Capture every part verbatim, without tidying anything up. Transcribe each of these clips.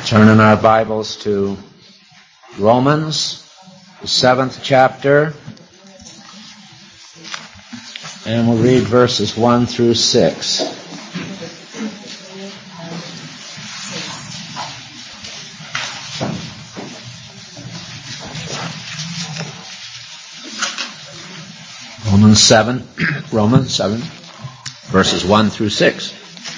Turn in our Bibles to Romans, the seventh chapter, and we'll read verses one through six. Romans seven, Romans seven, verses one through six.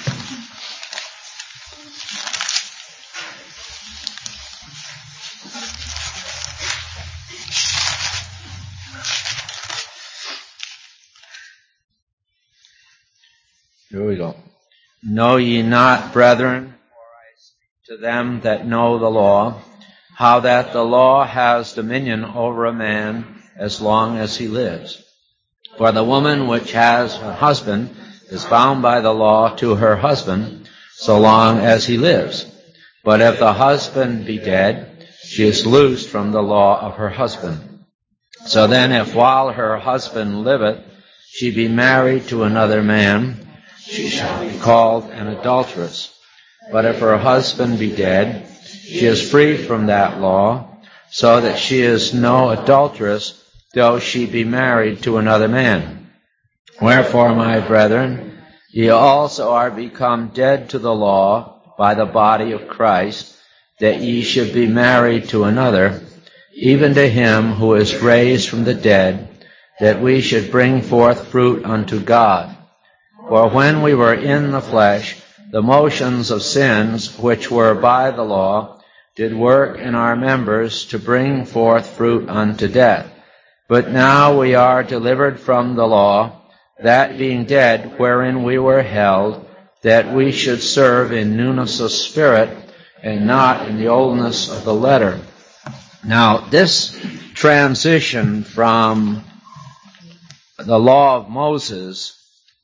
Here we go. Know ye not, brethren, for I speak to them that know the law, how that the law has dominion over a man as long as he lives. For the woman which has a husband is bound by the law to her husband so long as he lives. But if the husband be dead, she is loosed from the law of her husband. So then if while her husband liveth she be married to another man, she shall be called an adulteress. But if her husband be dead, she is free from that law, so that she is no adulteress, though she be married to another man. Wherefore, my brethren, ye also are become dead to the law by the body of Christ, that ye should be married to another, even to him who is raised from the dead, that we should bring forth fruit unto God. For when we were in the flesh, the motions of sins, which were by the law, did work in our members to bring forth fruit unto death. But now we are delivered from the law, that being dead wherein we were held, that we should serve in newness of spirit, and not in the oldness of the letter. Now, this transition from the law of Moses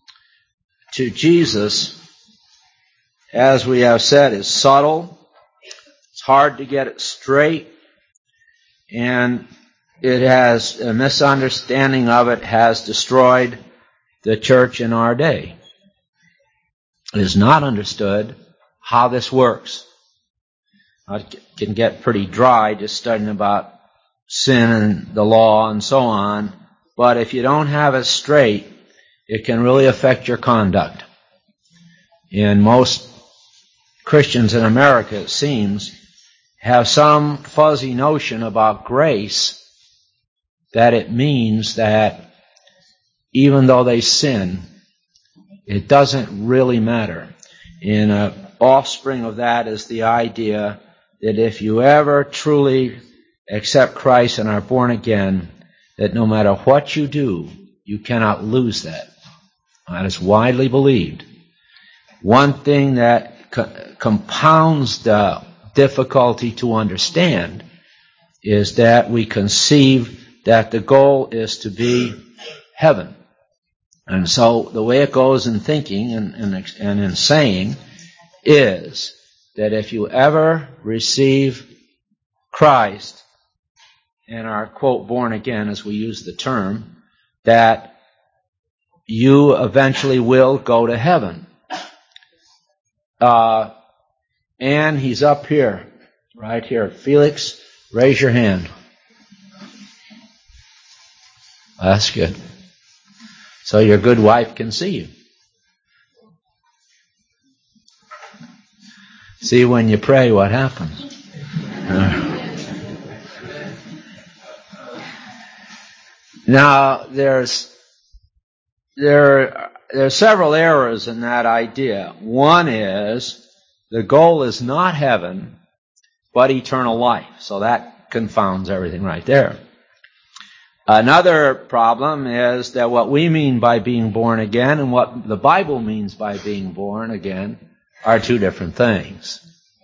to Jesus, as we have said, is subtle. It's hard to get it straight, and it has a misunderstanding of it has destroyed the church in our day. It is not understood how this works. It can get pretty dry just studying about sin and the law and so on, but if you don't have it straight, it can really affect your conduct. And most Christians in America, it seems, have some fuzzy notion about grace, that it means that even though they sin, it doesn't really matter. And an offspring of that is the idea that if you ever truly accept Christ and are born again, that no matter what you do, you cannot lose that. That is widely believed. One thing that co- compounds the difficulty to understand is that we conceive that the goal is to be heaven. And so the way it goes in thinking and, and, and in saying is that if you ever receive Christ and are, quote, born again, as we use the term, that you eventually will go to heaven. Uh, and he's up here, right here. Felix, raise your hand. That's good. So your good wife can see you. See, when you pray, what happens? Uh, now, there's there there are several errors in that idea. One is the goal is not heaven, but eternal life. So that confounds everything right there. Another problem is that what we mean by being born again and what the Bible means by being born again are two different things.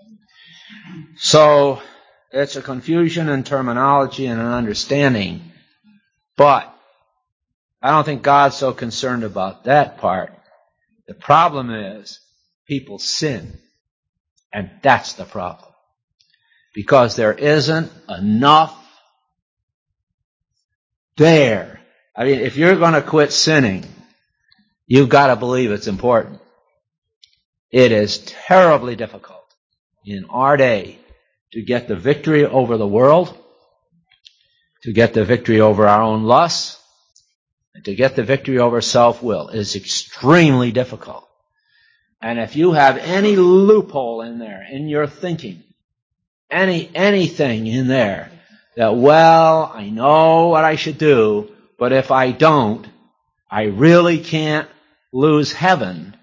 So it's a confusion in terminology and an understanding, but I don't think God's so concerned about that part. The problem is people sin, and that's the problem. Because there isn't enough there. I mean, if you're going to quit sinning, you've got to believe it's important. It is terribly difficult. in our day to get the victory over the world, to get the victory over our own lusts, and to get the victory over self-will is extremely difficult. And if you have any loophole in there, in your thinking, any anything in there that, well, I know what I should do, but if I don't, I really can't lose heaven.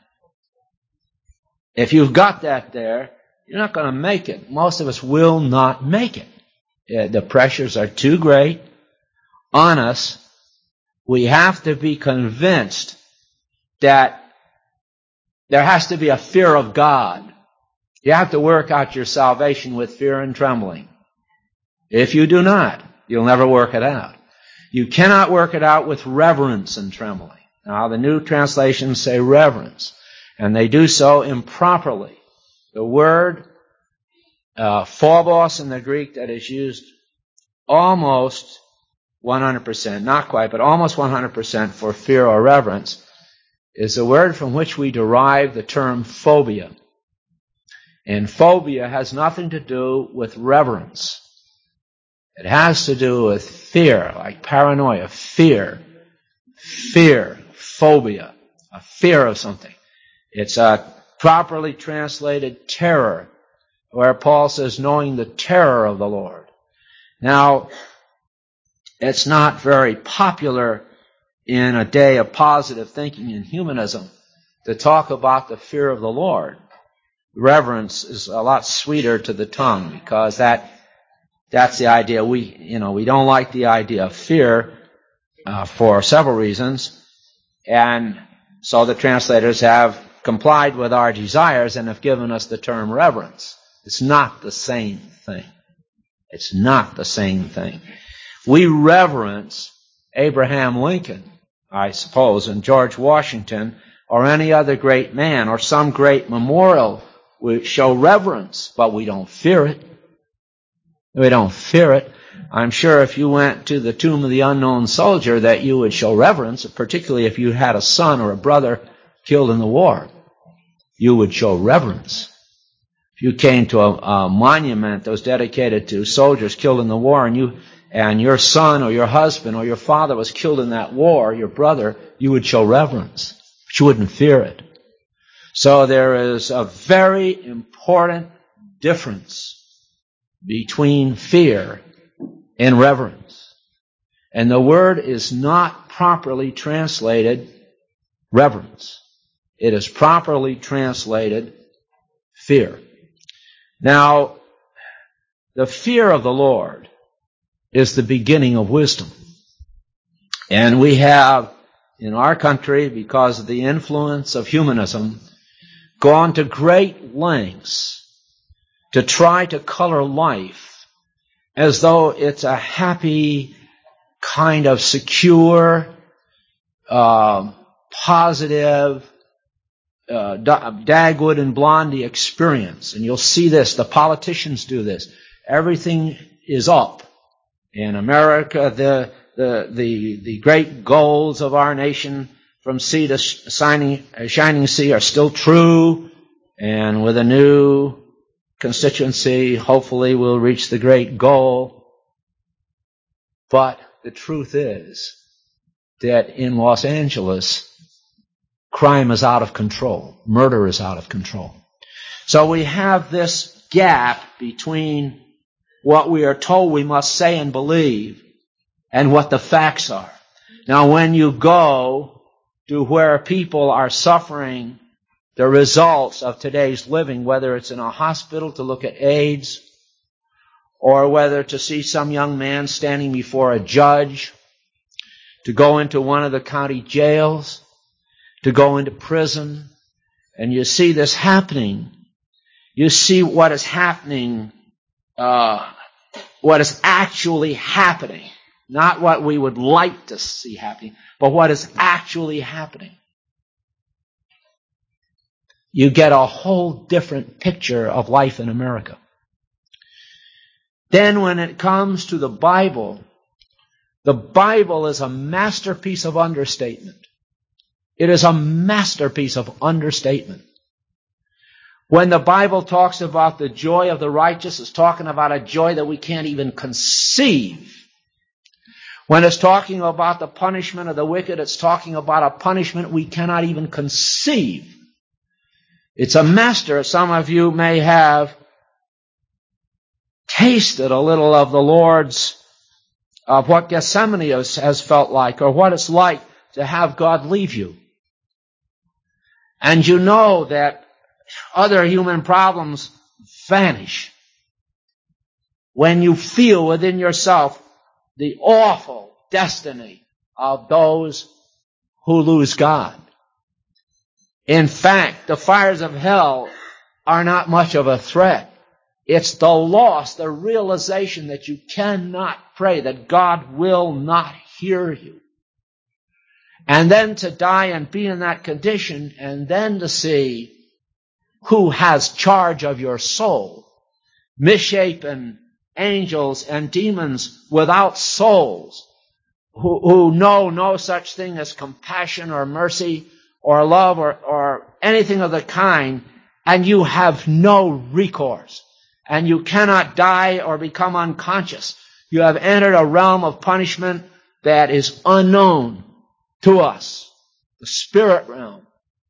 If you've got that there, you're not going to make it. Most of us will not make it. The pressures are too great on us. We have to be convinced that there has to be a fear of God. You have to work out your salvation with fear and trembling. If you do not, you'll never work it out. You cannot work it out with reverence and trembling. Now, the new translations say reverence, and they do so improperly. The word uh, phobos in the Greek that is used almost one hundred percent, not quite, but almost one hundred percent for fear or reverence, is the word from which we derive the term phobia. And phobia has nothing to do with reverence. It has to do with fear, like paranoia, fear, fear, phobia, a fear of something. It's a properly translated terror, where Paul says, knowing the terror of the Lord. Now, it's not very popular in a day of positive thinking in humanism to talk about the fear of the Lord. Reverence is a lot sweeter to the tongue because that that's the idea. We, you know, we don't like the idea of fear uh, for several reasons, and so the translators have complied with our desires and have given us the term reverence. It's not the same thing. It's not the same thing. We reverence Abraham Lincoln, I suppose, and George Washington, or any other great man, or some great memorial. We show reverence, but we don't fear it. We don't fear it. I'm sure if you went to the tomb of the unknown soldier that you would show reverence, particularly if you had a son or a brother killed in the war. You would show reverence. If you came to a, a monument that was dedicated to soldiers killed in the war, and you and your son or your husband or your father was killed in that war, your brother, you would show reverence, but you wouldn't fear it. So there is a very important difference between fear and reverence. And the word is not properly translated reverence. It is properly translated fear. Now, the fear of the Lord is the beginning of wisdom. And we have, in our country, because of the influence of humanism, gone to great lengths to try to color life as though it's a happy, kind of secure, uh, positive, uh, Dagwood and Blondie experience. And you'll see this, the politicians do this. Everything is up. In America, the, the, the, the great goals of our nation from sea to shining, shining sea are still true. And with a new constituency, hopefully we'll reach the great goal. But the truth is that in Los Angeles, crime is out of control. Murder is out of control. So we have this gap between what we are told we must say and believe and what the facts are. Now, when you go to where people are suffering the results of today's living, whether it's in a hospital to look at AIDS, or whether to see some young man standing before a judge, to go into one of the county jails, to go into prison, and you see this happening. You see what is happening, uh, what is actually happening. Not what we would like to see happening, but what is actually happening. You get a whole different picture of life in America. Then when it comes to the Bible, the Bible is a masterpiece of understatement. It is a masterpiece of understatement. When the Bible talks about the joy of the righteous, it's talking about a joy that we can't even conceive. When it's talking about the punishment of the wicked, it's talking about a punishment we cannot even conceive. It's a master. Some of you may have tasted a little of the Lord's, of what Gethsemane has, has felt like, or what it's like to have God leave you. And you know that other human problems vanish when you feel within yourself the awful destiny of those who lose God. In fact, the fires of hell are not much of a threat. It's the loss, the realization that you cannot pray, that God will not hear you. And then to die and be in that condition, and then to see who has charge of your soul. Misshapen angels and demons without souls, who, who know no such thing as compassion or mercy or love or, or anything of the kind, and you have no recourse. And you cannot die or become unconscious. You have entered a realm of punishment that is unknown to us, the spirit realm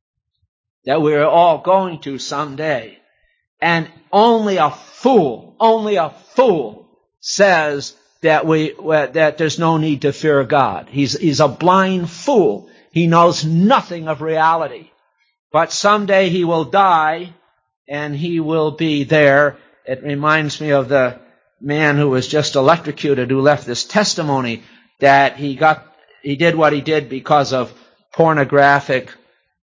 that we're all going to someday. And only a fool, only a fool says that we that there's no need to fear God. He's he's a blind fool. He knows nothing of reality. But someday he will die and he will be there. It reminds me of the man who was just electrocuted, who left this testimony that he got, he did what he did because of pornographic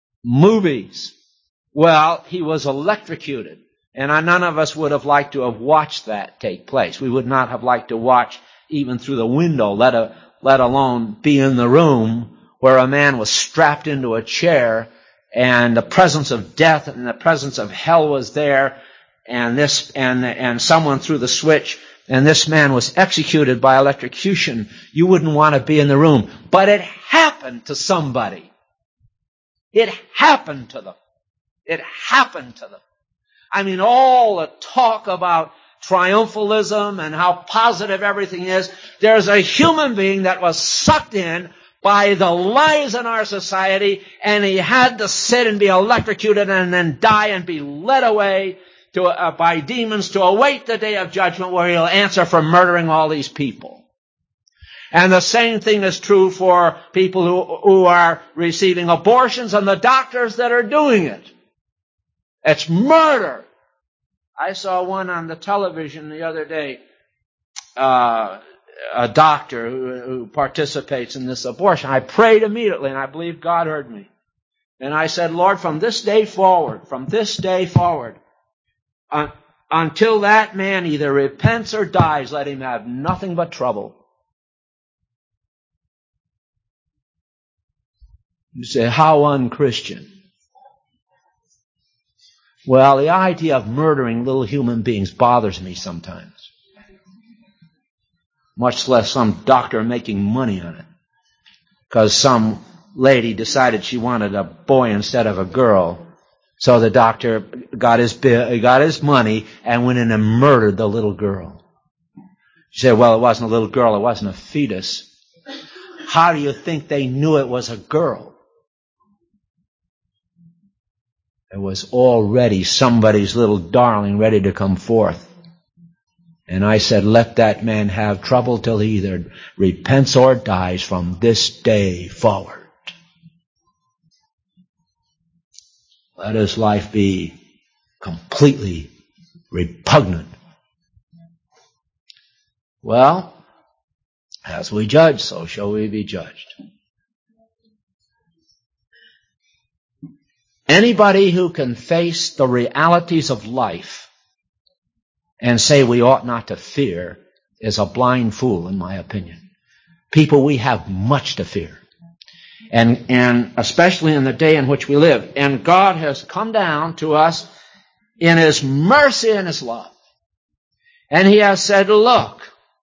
movies. Well, he was electrocuted. And none of us would have liked to have watched that take place. We would not have liked to watch even through the window, let, a, let alone be in the room where a man was strapped into a chair and the presence of death and the presence of hell was there. And this, and, and someone threw the switch, and this man was executed by electrocution. You wouldn't want to be in the room. But it happened to somebody. It happened to them. It happened to them. I mean, all the talk about triumphalism and how positive everything is, there's a human being that was sucked in by the lies in our society, and he had to sit and be electrocuted and then die and be led away To, uh, by demons to await the day of judgment where he'll answer for murdering all these people. And the same thing is true for people who, who are receiving abortions and the doctors that are doing it. It's murder. I saw one on the television the other day, uh, a doctor who, who participates in this abortion. I prayed immediately, and I believe God heard me. And I said, Lord, from this day forward, from this day forward, Uh, until that man either repents or dies, let him have nothing but trouble. You say, how unchristian? Well, the idea of murdering little human beings bothers me sometimes. Much less some doctor making money on it. Because some lady decided she wanted a boy instead of a girl. So the doctor got his got his money and went in and murdered the little girl. You say, well, it wasn't a little girl, it wasn't a fetus. How do you think they knew it was a girl? It was already somebody's little darling ready to come forth. And I said, let that man have trouble till he either repents or dies from this day forward. Let his life be completely repugnant. Well, as we judge, so shall we be judged. Anybody who can face the realities of life and say we ought not to fear is a blind fool, in my opinion. People, we have much to fear. And, and especially in the day in which we live. And God has come down to us in His mercy and His love. And He has said, look,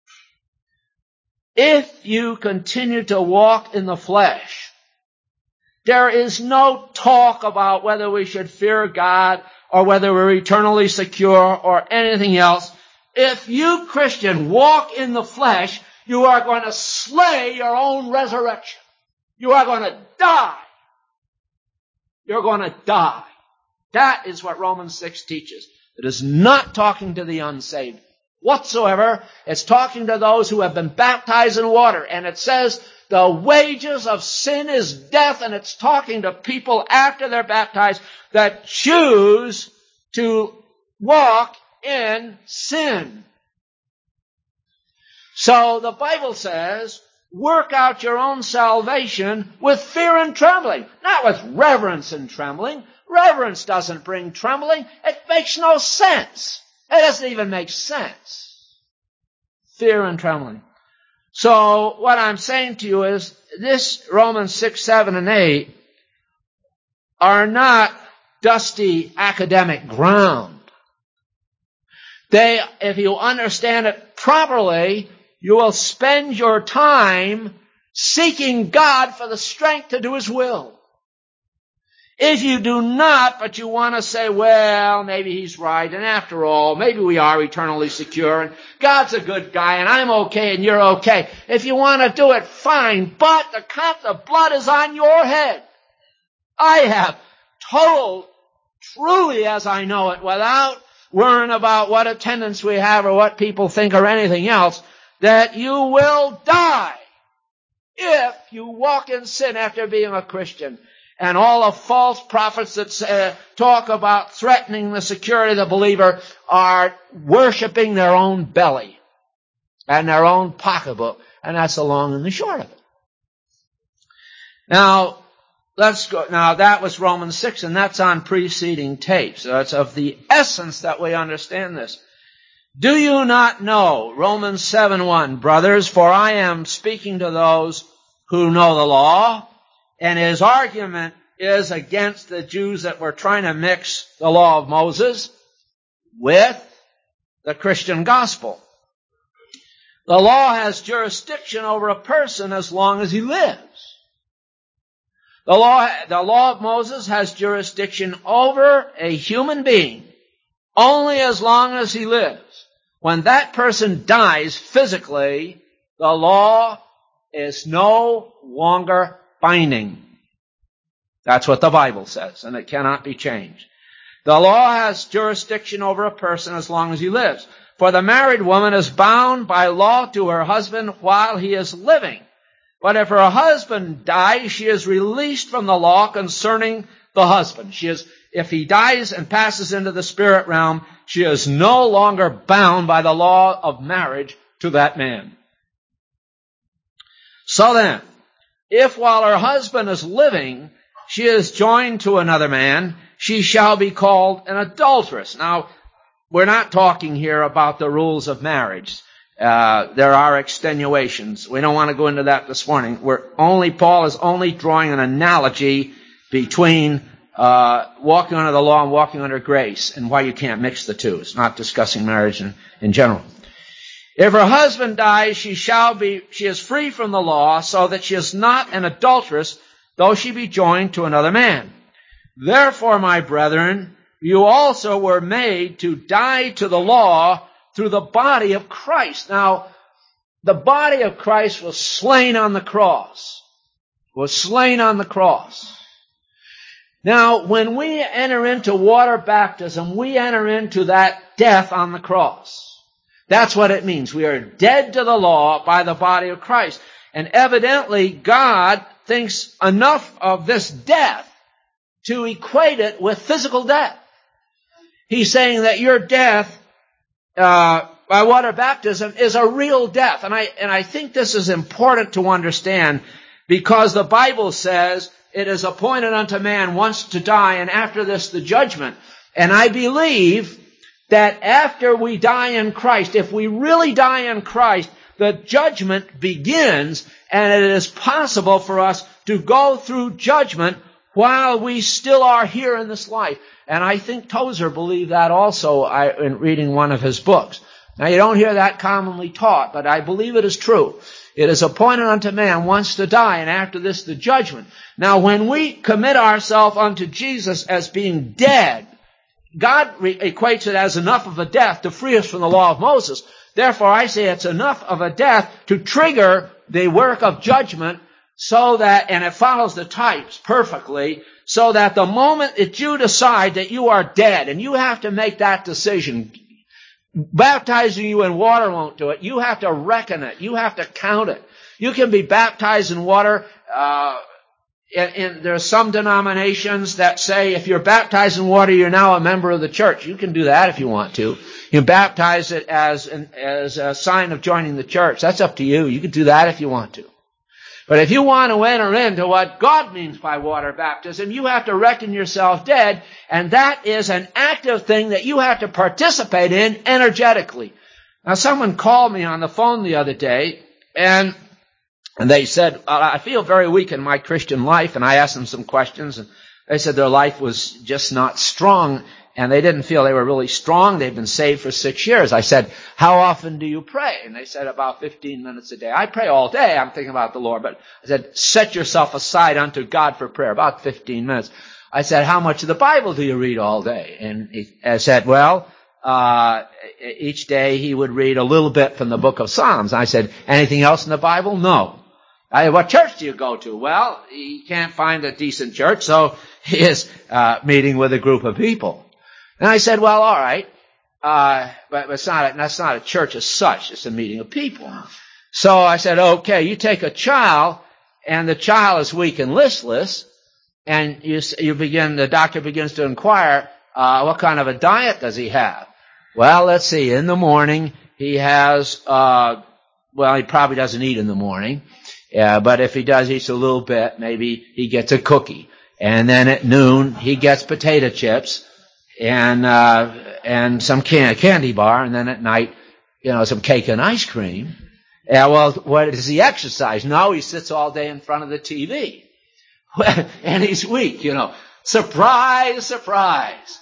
if you continue to walk in the flesh, there is no talk about whether we should fear God or whether we're eternally secure or anything else, if you, Christian, walk in the flesh, you are going to slay your own resurrection. You are going to die. You're going to die. That is what Romans six teaches. It is not talking to the unsaved whatsoever. It's talking to those who have been baptized in water. And it says the wages of sin is death. And it's talking to people after they're baptized that choose to walk in sin. So the Bible says, work out your own salvation with fear and trembling. Not with reverence and trembling. Reverence doesn't bring trembling. It makes no sense. It doesn't even make sense. Fear and trembling. So what I'm saying to you is, this Romans six, seven, and eight are not dusty academic ground. They, if you understand it properly, you will spend your time seeking God for the strength to do His will. If you do not, but you want to say, well, maybe He's right, and after all, maybe we are eternally secure, and God's a good guy, and I'm okay, and you're okay. If you want to do it, fine, but the cup of blood is on your head. I have told, truly as I know it, without worrying about what attendance we have or what people think or anything else, that you will die if you walk in sin after being a Christian. And all the false prophets that uh, talk about threatening the security of the believer are worshiping their own belly and their own pocketbook. And that's the long and the short of it. Now, let's go. Now, that was Romans six, and that's on preceding tapes. So it's of the essence that we understand this. Do you not know, Romans seven one, brothers, for I am speaking to those who know the law, and his argument is against the Jews that were trying to mix the law of Moses with the Christian gospel. The law has jurisdiction over a person as long as he lives. The law, the law of Moses has jurisdiction over a human being only as long as he lives. When that person dies physically, the law is no longer binding. That's what the Bible says, and it cannot be changed. The law has jurisdiction over a person as long as he lives. For the married woman is bound by law to her husband while he is living. But if her husband dies, she is released from the law concerning the husband. She is, if he dies and passes into the spirit realm, she is no longer bound by the law of marriage to that man. So then, if while her husband is living, she is joined to another man, she shall be called an adulteress. Now, we're not talking here about the rules of marriage. Uh, there are extenuations. We don't want to go into that this morning. We're only, Paul is only drawing an analogy between uh, walking under the law and walking under grace, and why you can't mix the two. It's not discussing marriage in, in general. If her husband dies, she shall be, she is free from the law, so that she is not an adulteress, though she be joined to another man. Therefore, my brethren, you also were made to die to the law through the body of Christ. Now, the body of Christ was slain on the cross. Was slain on the cross. Now, when we enter into water baptism, we enter into that death on the cross. That's what it means. We are dead to the law by the body of Christ. And evidently, God thinks enough of this death to equate it with physical death. He's saying that your death uh, by water baptism is a real death. And I, and I think this is important to understand, because the Bible says it is appointed unto man once to die, and after this the judgment. And I believe that after we die in Christ, if we really die in Christ, the judgment begins, and it is possible for us to go through judgment while we still are here in this life. And I think Tozer believed that also I, in reading one of his books. Now, you don't hear that commonly taught, but I believe it is true. It is appointed unto man once to die, and after this the judgment. Now, when we commit ourselves unto Jesus as being dead, God re- equates it as enough of a death to free us from the law of Moses. Therefore, I say it's enough of a death to trigger the work of judgment so that, and it follows the types perfectly, so that the moment that you decide that you are dead, and you have to make that decision, baptizing you in water won't do it. You have to reckon it. You have to count it. You can be baptized in water. Uh, and, and there are some denominations that say if you're baptized in water, you're now a member of the church. You can do that if you want to. You baptize it as an, as a sign of joining the church. That's up to you. You can do that if you want to. But if you want to enter into what God means by water baptism, you have to reckon yourself dead, and that is an active thing that you have to participate in energetically. Now, someone called me on the phone the other day, and and they said, I feel very weak in my Christian life, and I asked them some questions, and they said their life was just not strong, and they didn't feel they were really strong. They'd been saved for six years. I said, how often do you pray? And they said, about fifteen minutes a day. I pray all day. I'm thinking about the Lord. But I said, set yourself aside unto God for prayer, about fifteen minutes. I said, how much of the Bible do you read all day? And he said, well, uh, each day he would read a little bit from the book of Psalms. I said, anything else in the Bible? No. I said, what church do you go to? Well, he can't find a decent church, so he is uh, meeting with a group of people. And I said, well, all right, uh, but it's not a, that's not a church as such. It's a meeting of people. So I said, okay, you take a child, and the child is weak and listless, and you you begin. The doctor begins to inquire, uh, what kind of a diet does he have? Well, let's see. In the morning, he has, uh, well, he probably doesn't eat in the morning, yeah, but if he does eat a little bit, maybe he gets a cookie, and then at noon he gets potato chips. And, uh, and some can- candy bar, and then at night, you know, some cake and ice cream. Yeah, well, what does he exercise? No, he sits all day in front of the T V. And he's weak, you know. Surprise, surprise.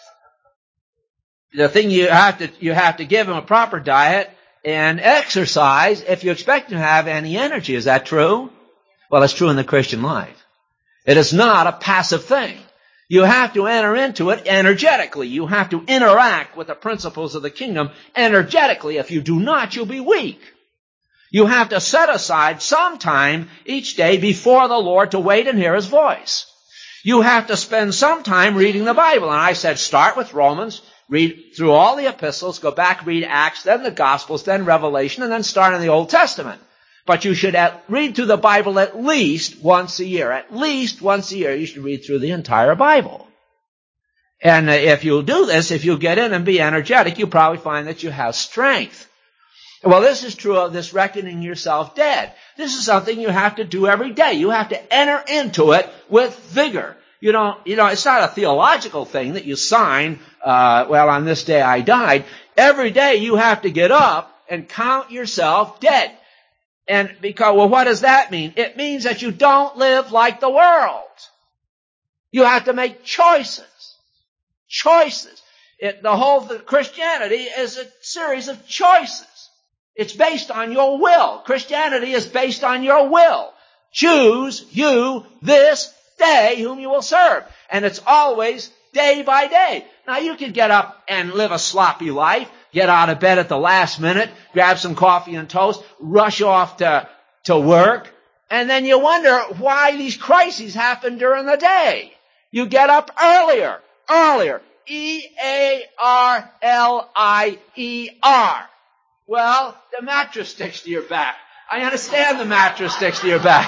The thing you have to, you have to give him a proper diet and exercise if you expect him to have any energy. Is that true? Well, it's true in the Christian life. It is not a passive thing. You have to enter into it energetically. You have to interact with the principles of the kingdom energetically. If you do not, you'll be weak. You have to set aside some time each day before the Lord to wait and hear His voice. You have to spend some time reading the Bible. And I said, start with Romans, read through all the epistles, go back, read Acts, then the Gospels, then Revelation, and then start in the Old Testament. But you should at, read through the Bible at least once a year. At least once a year, you should read through the entire Bible. And uh, if you'll do this, if you'll get in and be energetic, you'll probably find that you have strength. Well, this is true of this reckoning yourself dead. This is something you have to do every day. You have to enter into it with vigor. You don't, you know, it's not a theological thing that you sign, uh, well, on this day I died. Every day you have to get up and count yourself dead. And because, well, what does that mean? It means that you don't live like the world. You have to make choices. Choices. It, the whole the Christianity is a series of choices. It's based on your will. Christianity is based on your will. Choose you this day whom you will serve. And it's always day by day. Now, you can get up and live a sloppy life. Get out of bed at the last minute, grab some coffee and toast, rush off to, to work, and then you wonder why these crises happen during the day. You get up earlier, earlier, E A R L I E R. Well, the mattress sticks to your back. I understand the mattress sticks to your back.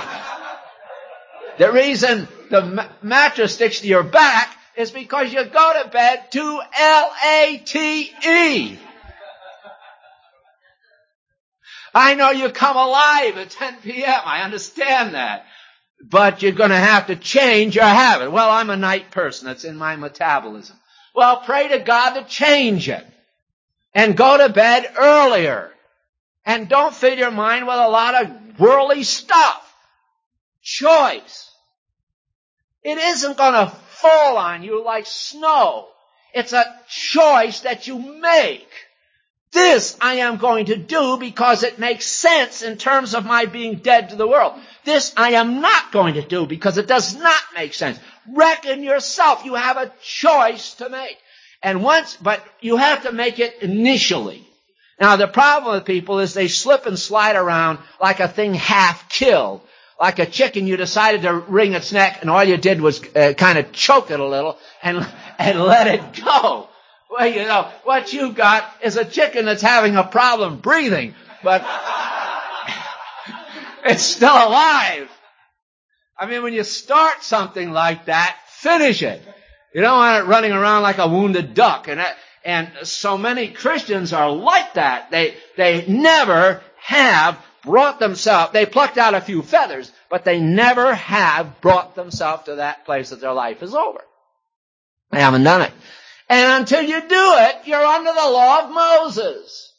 The reason the ma- mattress sticks to your back is because you go to bed too L A T E. I know you come alive at ten p.m. I understand that. But you're going to have to change your habit. Well, I'm a night person. It's in my metabolism. Well, pray to God to change it. And go to bed earlier. And don't fill your mind with a lot of worldly stuff. Choice. It isn't going to fall on you like snow. It's a choice that you make. This I am going to do because it makes sense in terms of my being dead to the world. This I am not going to do because it does not make sense. Reckon yourself. You have a choice to make. And once, but you have to make it initially. Now, the problem with people is they slip and slide around like a thing half killed. Like a chicken, you decided to wring its neck, and all you did was uh, kind of choke it a little and, and let it go. Well, you know, what you've got is a chicken that's having a problem breathing, but it's still alive. I mean, when you start something like that, finish it. You don't want it running around like a wounded duck. And, and so many Christians are like that. They, they never have brought themselves, they plucked out a few feathers, but they never have brought themselves to that place that their life is over. They haven't done it. And until you do it, you're under the law of Moses.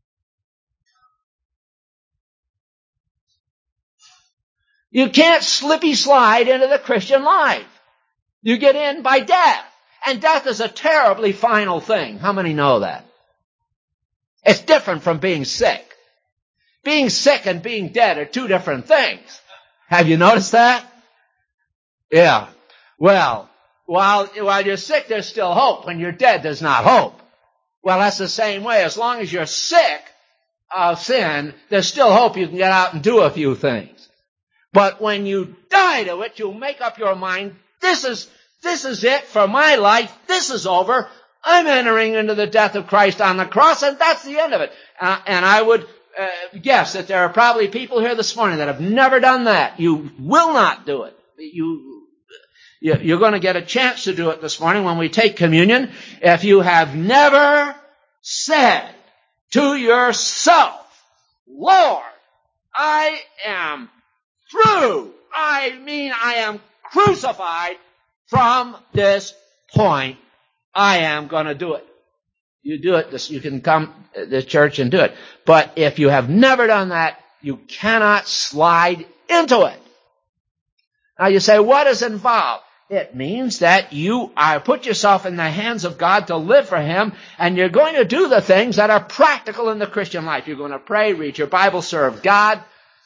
You can't slippy slide into the Christian life. You get in by death. And death is a terribly final thing. How many know that? It's different from being sick. Being sick and being dead are two different things. Have you noticed that? Yeah. Well, while, while you're sick, there's still hope. When you're dead, there's not hope. Well, that's the same way. As long as you're sick of sin, there's still hope you can get out and do a few things. But when you die to it, you make up your mind, this is, this is it for my life. This is over. I'm entering into the death of Christ on the cross, and that's the end of it. Uh, and I would Uh, guess that there are probably people here this morning that have never done that. You will not do it. You, you're going to get a chance to do it this morning when we take communion. If you have never said to yourself, Lord, I am through. I mean, I am crucified from this point. I am going to do it. You do it, you can come to the church and do it. But if you have never done that, you cannot slide into it. Now you say, what is involved? It means that you are put yourself in the hands of God to live for Him, and you're going to do the things that are practical in the Christian life. You're going to pray, read your Bible, serve God.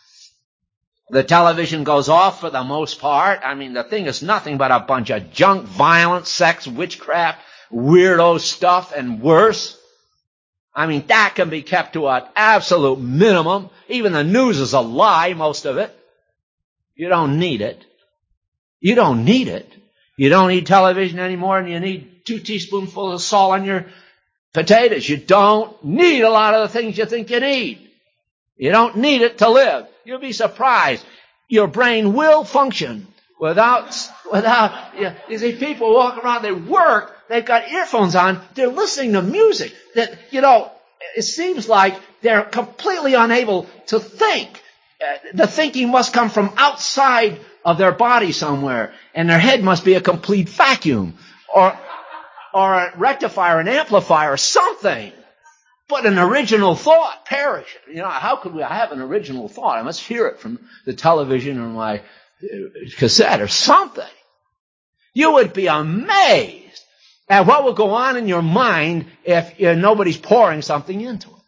The television goes off for the most part. I mean, the thing is nothing but a bunch of junk, violence, sex, witchcraft, weirdo stuff, and worse. I mean, that can be kept to an absolute minimum. Even the news is a lie, most of it. You don't need it. You don't need it. You don't need television anymore, and you need two teaspoonfuls of salt on your potatoes. You don't need a lot of the things you think you need. You don't need it to live. You'll be surprised. Your brain will function without, without, you, you see, people walk around, they work, they've got earphones on, they're listening to music that, you know, it seems like they're completely unable to think. Uh, the thinking must come from outside of their body somewhere, and their head must be a complete vacuum, or, or a rectifier, an amplifier, or something. But an original thought perish. You know, how could we have an original thought? I must hear it from the television or my cassette or something. You would be amazed at what will go on in your mind if you know, nobody's pouring something into it.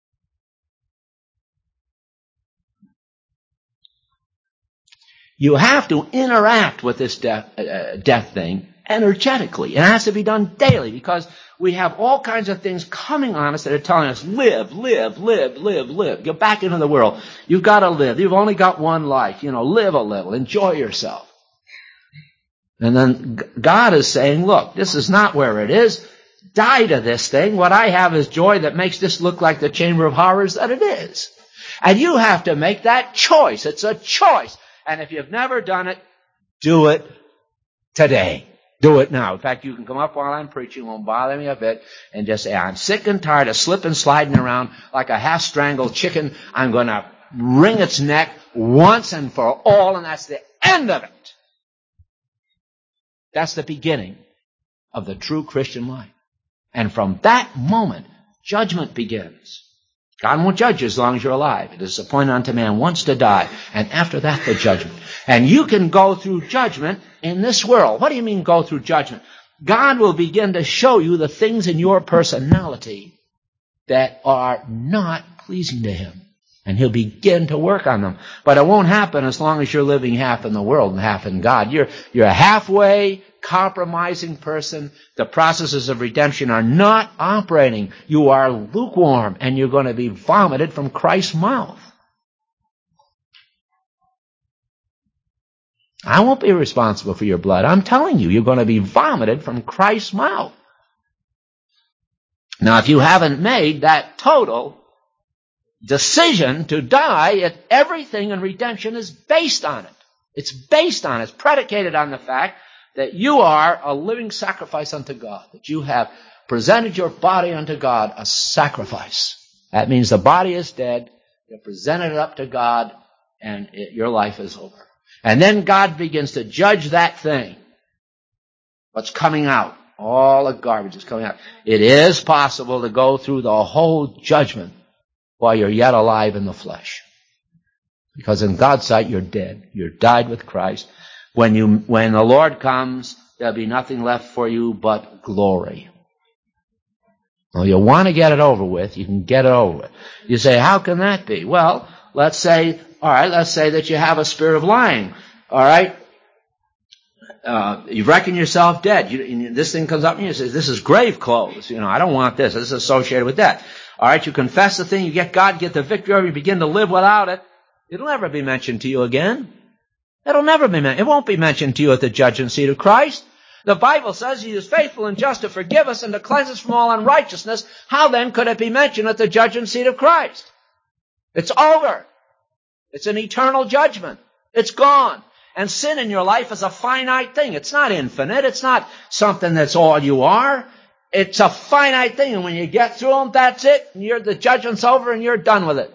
You have to interact with this death, uh, death thing energetically. It has to be done daily because we have all kinds of things coming on us that are telling us, live, live, live, live, live. Get back into the world. You've got to live. You've only got one life. You know, live a little. Enjoy yourself. And then God is saying, look, this is not where it is. Die to this thing. What I have is joy that makes this look like the chamber of horrors that it is. And you have to make that choice. It's a choice. And if you've never done it, do it today. Do it now. In fact, you can come up while I'm preaching, it won't bother me a bit, and just say, I'm sick and tired of slipping, sliding around like a half-strangled chicken. I'm going to wring its neck once and for all, and that's the end of it. That's the beginning of the true Christian life. And from that moment, judgment begins. God won't judge you as long as you're alive. It is appointed unto man once to die, and after that the judgment. And you can go through judgment in this world. What do you mean go through judgment? God will begin to show you the things in your personality that are not pleasing to Him. And He'll begin to work on them. But it won't happen as long as you're living half in the world and half in God. You're, you're halfway compromising person. The processes of redemption are not operating. You are lukewarm, and you're going to be vomited from Christ's mouth. I won't be responsible for your blood. I'm telling you, you're going to be vomited from Christ's mouth. Now, if you haven't made that total decision to die, it, everything in redemption is based on it. It's based on, it's predicated on the fact that you are a living sacrifice unto God, that you have presented your body unto God, a sacrifice. That means the body is dead, you presented it up to God, and it, your life is over. And then God begins to judge that thing. What's coming out? All the garbage is coming out. It is possible to go through the whole judgment while you're yet alive in the flesh. Because in God's sight, you're dead. You're died with Christ. When you, when the Lord comes, there'll be nothing left for you but glory. Well, you want to get it over with, you can get it over with. You say, how can that be? Well, let's say, all right, let's say that you have a spirit of lying. All right? Uh, you reckon yourself dead. You, this thing comes up and you say, this is grave clothes. You know, I don't want this. This is associated with death. All right, you confess the thing, you get God, get the victory over, you begin to live without it. It'll never be mentioned to you again. It'll never be mentioned. It won't be mentioned to you at the judgment seat of Christ. The Bible says He is faithful and just to forgive us and to cleanse us from all unrighteousness. How then could it be mentioned at the judgment seat of Christ? It's over. It's an eternal judgment. It's gone. And sin in your life is a finite thing. It's not infinite. It's not something that's all you are. It's a finite thing. And when you get through them, that's it. And you're, the judgment's over and you're done with it.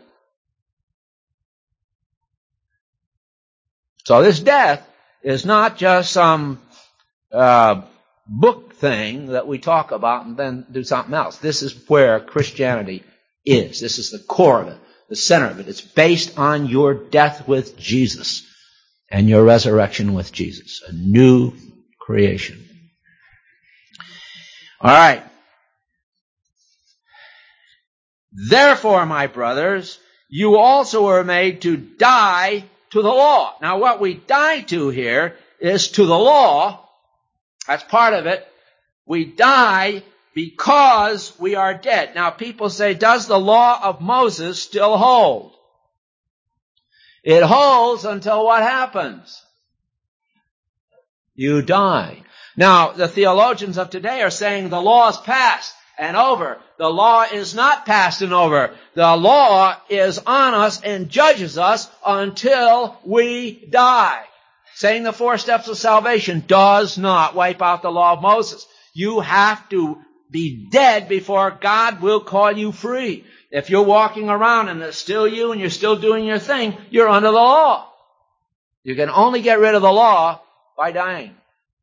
So this death is not just some uh, book thing that we talk about and then do something else. This is where Christianity is. This is the core of it, the center of it. It's based on your death with Jesus and your resurrection with Jesus, a new creation. All right. Therefore, my brothers, you also were made to die to the law. Now, what we die to here is to the law. That's part of it. We die because we are dead. Now, people say, does the law of Moses still hold? It holds until what happens? You die. Now, the theologians of today are saying the law is past and over. The law is not past and over. The law is on us and judges us until we die. Saying the four steps of salvation does not wipe out the law of Moses. You have to be dead before God will call you free. If you're walking around and it's still you and you're still doing your thing, you're under the law. You can only get rid of the law by dying.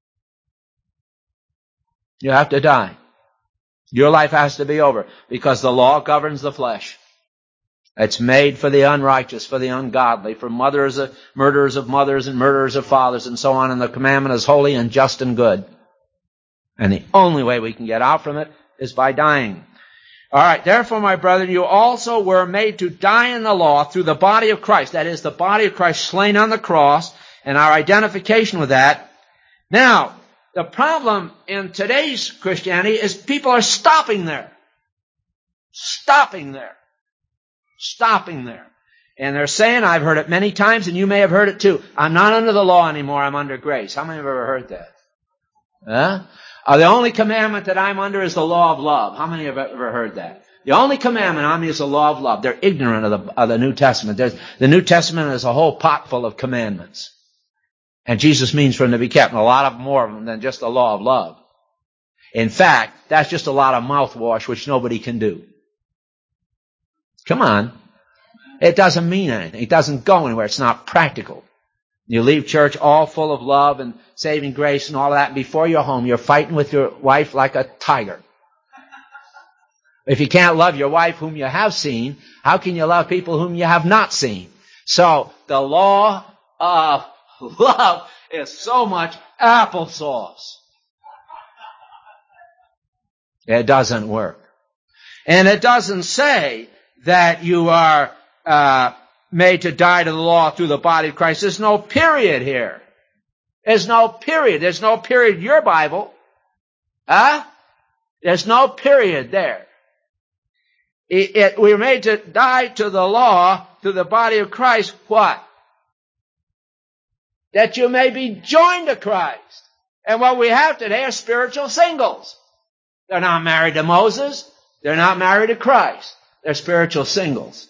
You have to die. Your life has to be over because the law governs the flesh. It's made for the unrighteous, for the ungodly, for mothers, murderers of mothers and murderers of fathers and so on. And the commandment is holy and just and good. And the only way we can get out from it is by dying. All right, therefore, my brethren, you also were made to die in the law through the body of Christ. That is, the body of Christ slain on the cross and our identification with that. Now, the problem in today's Christianity is people are stopping there. Stopping there. Stopping there. And they're saying, I've heard it many times, and you may have heard it too, I'm not under the law anymore, I'm under grace. How many have ever heard that? Huh? Uh, the only commandment that I'm under is the law of love. How many have ever heard that? The only commandment on me is the law of love. They're ignorant of the, of the New Testament. There's, the New Testament is a whole pot full of commandments. And Jesus means for them to be kept, and a lot of more of them than just the law of love. In fact, that's just a lot of mouthwash, which nobody can do. Come on. It doesn't mean anything. It doesn't go anywhere. It's not practical. You leave church all full of love and saving grace and all of that, and before you're home, you're fighting with your wife like a tiger. If you can't love your wife whom you have seen, how can you love people whom you have not seen? So, the law of love is so much applesauce. It doesn't work. And it doesn't say that you are uh made to die to the law through the body of Christ. There's no period here. There's no period. There's no period in your Bible. Huh? There's no period there. It, it, we were made to die to the law, to the body of Christ. What? That you may be joined to Christ. And what we have today are spiritual singles. They're not married to Moses. They're not married to Christ. They're spiritual singles.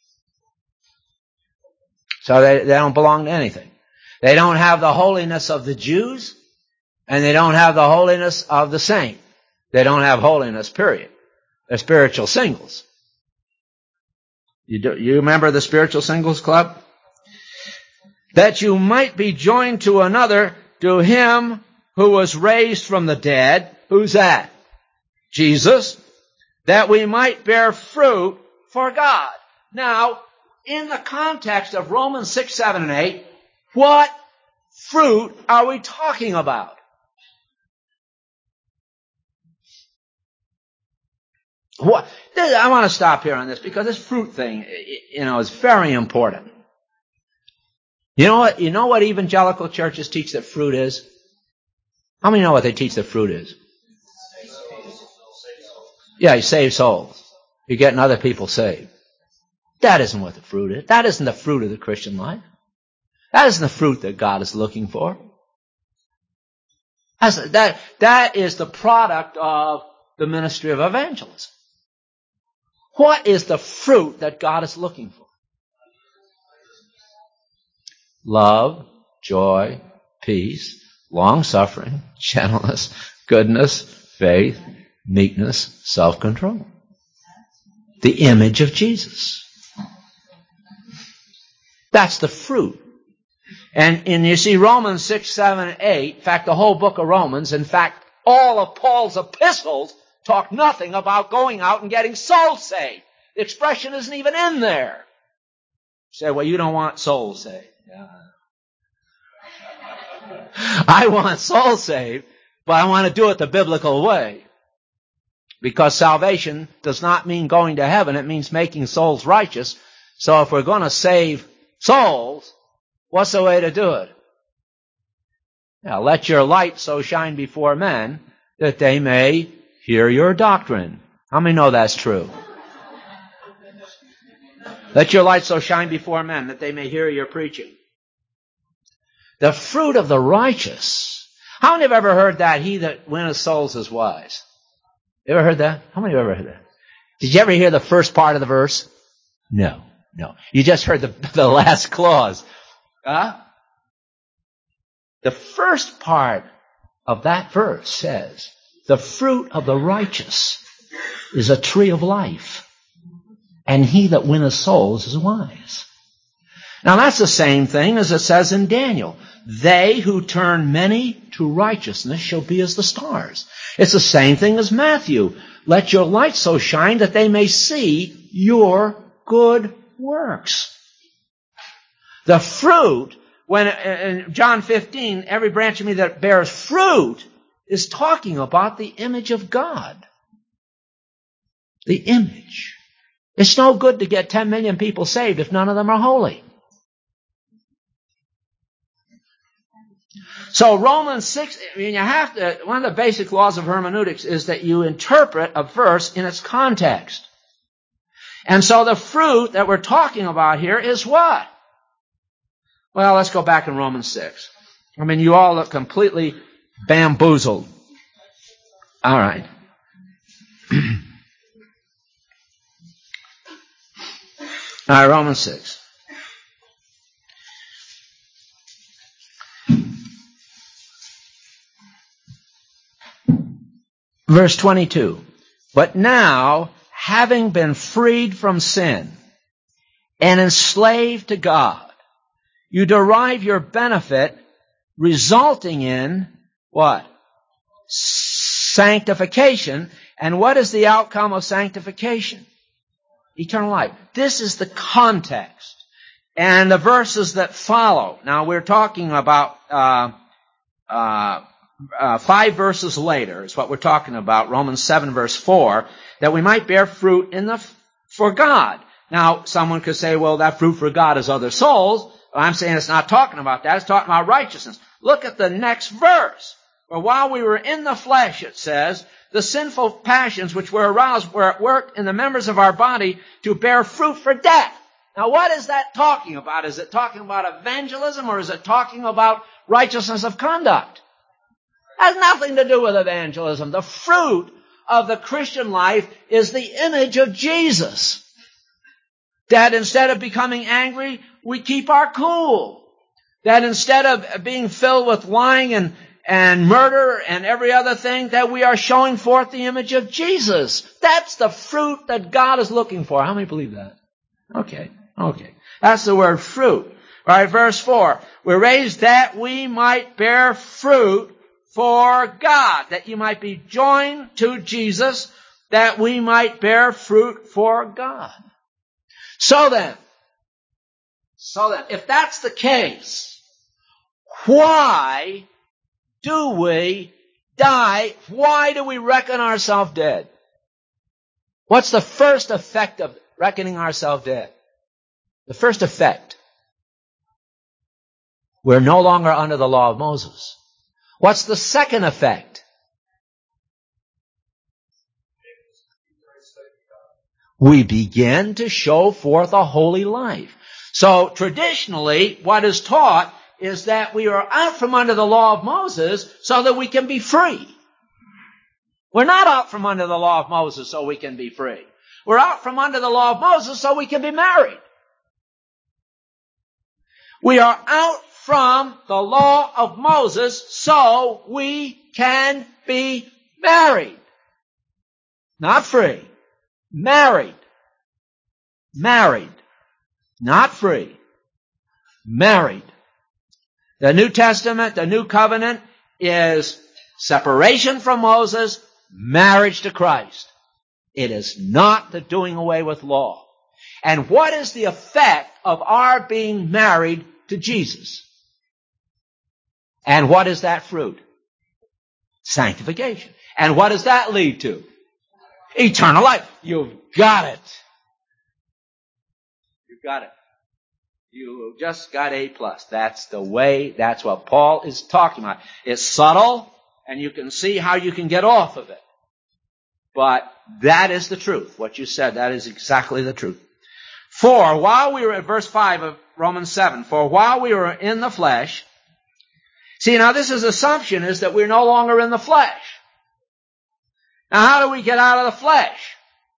So they, they don't belong to anything. They don't have the holiness of the Jews, and they don't have the holiness of the saint. They don't have holiness, period. They're spiritual singles. You, do, you remember the spiritual singles club? That you might be joined to another, to him who was raised from the dead. Who's that? Jesus. That we might bear fruit for God. Now, in the context of Romans six, seven, and eight, what fruit are we talking about? What? I want to stop here on this because this fruit thing, you know, is very important. You know what? You know what evangelical churches teach that fruit is? How many know what they teach that fruit is? Yeah, you save souls. You're getting other people saved. That isn't what the fruit is. That isn't the fruit of the Christian life. That isn't the fruit that God is looking for. That's, that, that is the product of the ministry of evangelism. What is the fruit that God is looking for? Love, joy, peace, long-suffering, gentleness, goodness, faith, meekness, self-control. The image of Jesus. That's the fruit. And, and you see Romans six, seven, eight, in fact the whole book of Romans, in fact all of Paul's epistles talk nothing about going out and getting souls saved. The expression isn't even in there. You say, well, you don't want souls saved. Yeah. I want souls saved, but I want to do it the biblical way. Because salvation does not mean going to heaven. It means making souls righteous. So if we're going to save souls, what's the way to do it? Now, let your light so shine before men that they may hear your doctrine. How many know that's true? Let your light so shine before men that they may hear your preaching. The fruit of the righteous. How many have ever heard that? He that winneth souls is wise. You ever heard that? How many have ever heard that? Did you ever hear the first part of the verse? No, no. You just heard the, the last clause. Huh? The first part of that verse says, the fruit of the righteous is a tree of life, and he that winneth souls is wise. Now that's the same thing as it says in Daniel. They who turn many to righteousness shall be as the stars. It's the same thing as Matthew. Let your light so shine that they may see your good works. The fruit, when in John fifteen, every branch of me that bears fruit is talking about the image of God. The image. It's no good to get ten million people saved if none of them are holy. So Romans six, I mean, you have to, one of the basic laws of hermeneutics is that you interpret a verse in its context. And so the fruit that we're talking about here is what? Well, let's go back in Romans six. I mean, you all look completely bamboozled. All right. All right, Romans six. Verse twenty-two. But now, having been freed from sin and enslaved to God, you derive your benefit resulting in what? Sanctification. And what is the outcome of sanctification? Eternal life. This is the context. And the verses that follow. Now we're talking about uh, uh, uh, five verses later is what we're talking about. Romans seven verse four. That we might bear fruit in the for God. Now someone could say, well, that fruit for God is other souls. I'm saying it's not talking about that. It's talking about righteousness. Look at the next verse. For while we were in the flesh, it says, the sinful passions which were aroused were at work in the members of our body to bear fruit for death. Now what is that talking about? Is it talking about evangelism or is it talking about righteousness of conduct? It has nothing to do with evangelism. The fruit of the Christian life is the image of Jesus. That instead of becoming angry, we keep our cool. That instead of being filled with lying and, and murder and every other thing, that we are showing forth the image of Jesus. That's the fruit that God is looking for. How many believe that? Okay, okay. That's the word fruit. All right, verse four. We're raised that we might bear fruit for God, that you might be joined to Jesus, that we might bear fruit for God. So then, so then, if that's the case, why do we die? Why do we reckon ourselves dead? What's the first effect of reckoning ourselves dead? The first effect. We're no longer under the law of Moses. What's the second effect? We begin to show forth a holy life. So traditionally, what is taught is that we are out from under the law of Moses so that we can be free. We're not out from under the law of Moses so we can be free. We're out from under the law of Moses so we can be married. We are out from the law of Moses so we can be married. Not free. Married. Married. Not free. Married. The New Testament, the New Covenant, is separation from Moses, marriage to Christ. It is not the doing away with law. And what is the effect of our being married to Jesus? And what is that fruit? Sanctification. And what does that lead to? Eternal life. You've got it. You've got it. You just got A plus. That's the way, that's what Paul is talking about. It's subtle, and you can see how you can get off of it. But that is the truth. What you said, that is exactly the truth. For while we were, at verse five of Romans seven, for while we were in the flesh, see, now this is assumption is that we're no longer in the flesh. Now how do we get out of the flesh?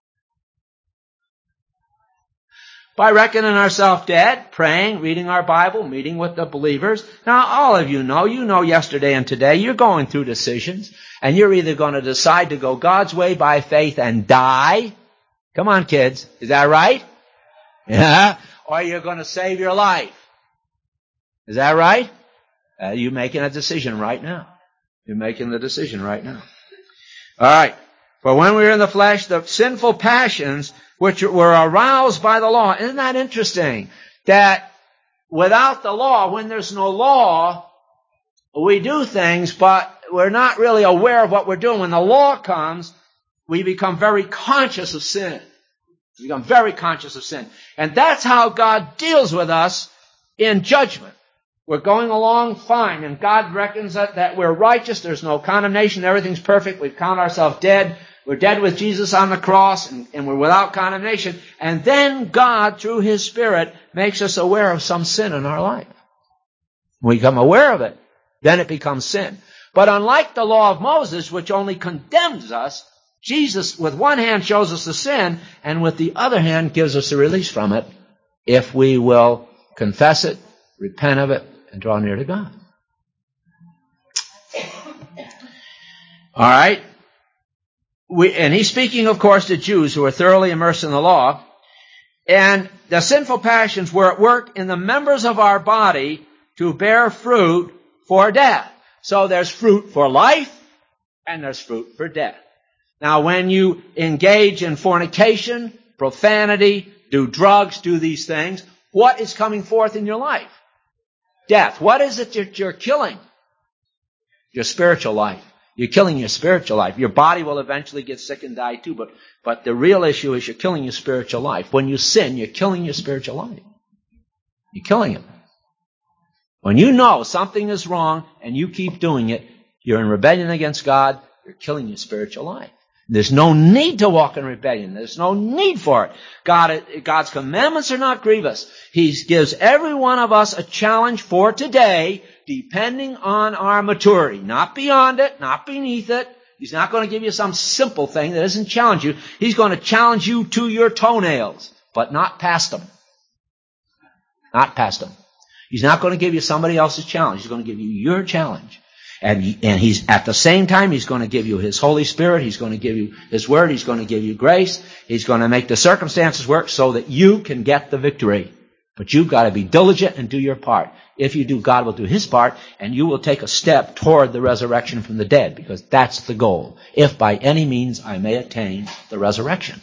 By reckoning ourselves dead, praying, reading our Bible, meeting with the believers. Now all of you know, you know yesterday and today, you're going through decisions, and you're either going to decide to go God's way by faith and die. Come on, kids. Is that right? Yeah. Or you're going to save your life. Is that right? Uh, you're making a decision right now. You're making the decision right now. All right. For when we were in the flesh, the sinful passions which were aroused by the law. Isn't that interesting? That without the law, when there's no law, we do things, but we're not really aware of what we're doing. When the law comes, we become very conscious of sin. We become very conscious of sin. And that's how God deals with us in judgment. We're going along fine, and God reckons that, that we're righteous. There's no condemnation. Everything's perfect. We count ourselves dead. We're dead with Jesus on the cross, and, and we're without condemnation. And then God, through His Spirit, makes us aware of some sin in our life. When we become aware of it, then it becomes sin. But unlike the law of Moses, which only condemns us, Jesus, with one hand, shows us the sin, and with the other hand, gives us a release from it, if we will confess it, repent of it, and draw near to God. All right. We, and he's speaking, of course, to Jews who are thoroughly immersed in the law. And the sinful passions were at work in the members of our body to bear fruit for death. So there's fruit for life, and there's fruit for death. Now, when you engage in fornication, profanity, do drugs, do these things, what is coming forth in your life? Death. What is it that you're killing? Your spiritual life. You're killing your spiritual life. Your body will eventually get sick and die too, but, but the real issue is you're killing your spiritual life. When you sin, you're killing your spiritual life. You're killing it. When you know something is wrong and you keep doing it, you're in rebellion against God, you're killing your spiritual life. There's no need to walk in rebellion. There's no need for it. God, God's commandments are not grievous. He gives every one of us a challenge for today, depending on our maturity. Not beyond it, not beneath it. He's not going to give you some simple thing that doesn't challenge you. He's going to challenge you to your toenails, but not past them. Not past them. He's not going to give you somebody else's challenge. He's going to give you your challenge. And, and he's, at the same time, he's going to give you his Holy Spirit. He's going to give you his Word. He's going to give you grace. He's going to make the circumstances work so that you can get the victory. But you've got to be diligent and do your part. If you do, God will do his part, and you will take a step toward the resurrection from the dead, because that's the goal. If by any means I may attain the resurrection.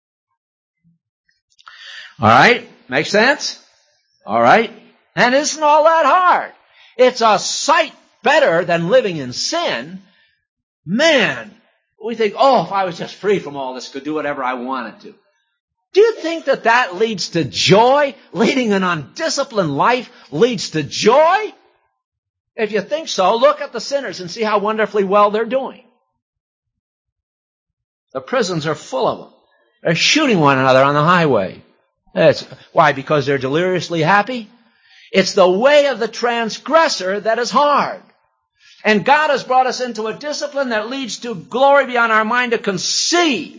All right? Make sense? All right? And isn't all that hard? It's a sight better than living in sin. Man, we think, oh, if I was just free from all this, could do whatever I wanted to. Do you think that that leads to joy? Leading an undisciplined life leads to joy? If you think so, look at the sinners and see how wonderfully well they're doing. The prisons are full of them. They're shooting one another on the highway. It's, why? Because they're deliriously happy? It's the way of the transgressor that is hard. And God has brought us into a discipline that leads to glory beyond our mind to conceive.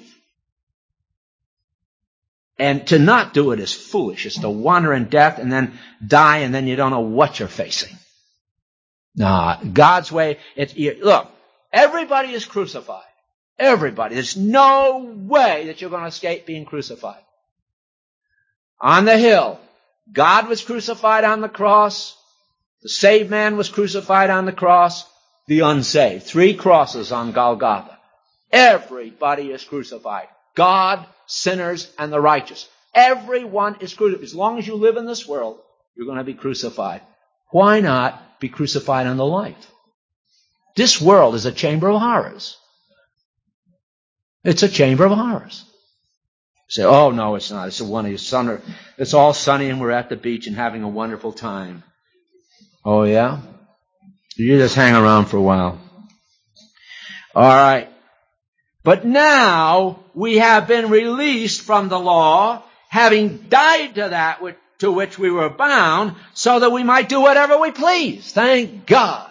And to not do it is foolish. It's to wander in death and then die, and then you don't know what you're facing. Nah, God's way, it's, look, everybody is crucified. Everybody. There's no way that you're going to escape being crucified. On the hill, God was crucified on the cross. The saved man was crucified on the cross. The unsaved. Three crosses on Golgotha. Everybody is crucified. God, sinners, and the righteous. Everyone is crucified. As long as you live in this world, you're going to be crucified. Why not be crucified on the light? This world is a chamber of horrors. It's a chamber of horrors. You say, oh, no, it's not. It's a one of your sun. It's all sunny and we're at the beach and having a wonderful time. Oh, yeah? You just hang around for a while. All right. But now we have been released from the law, having died to that which, to which we were bound, so that we might do whatever we please. Thank God.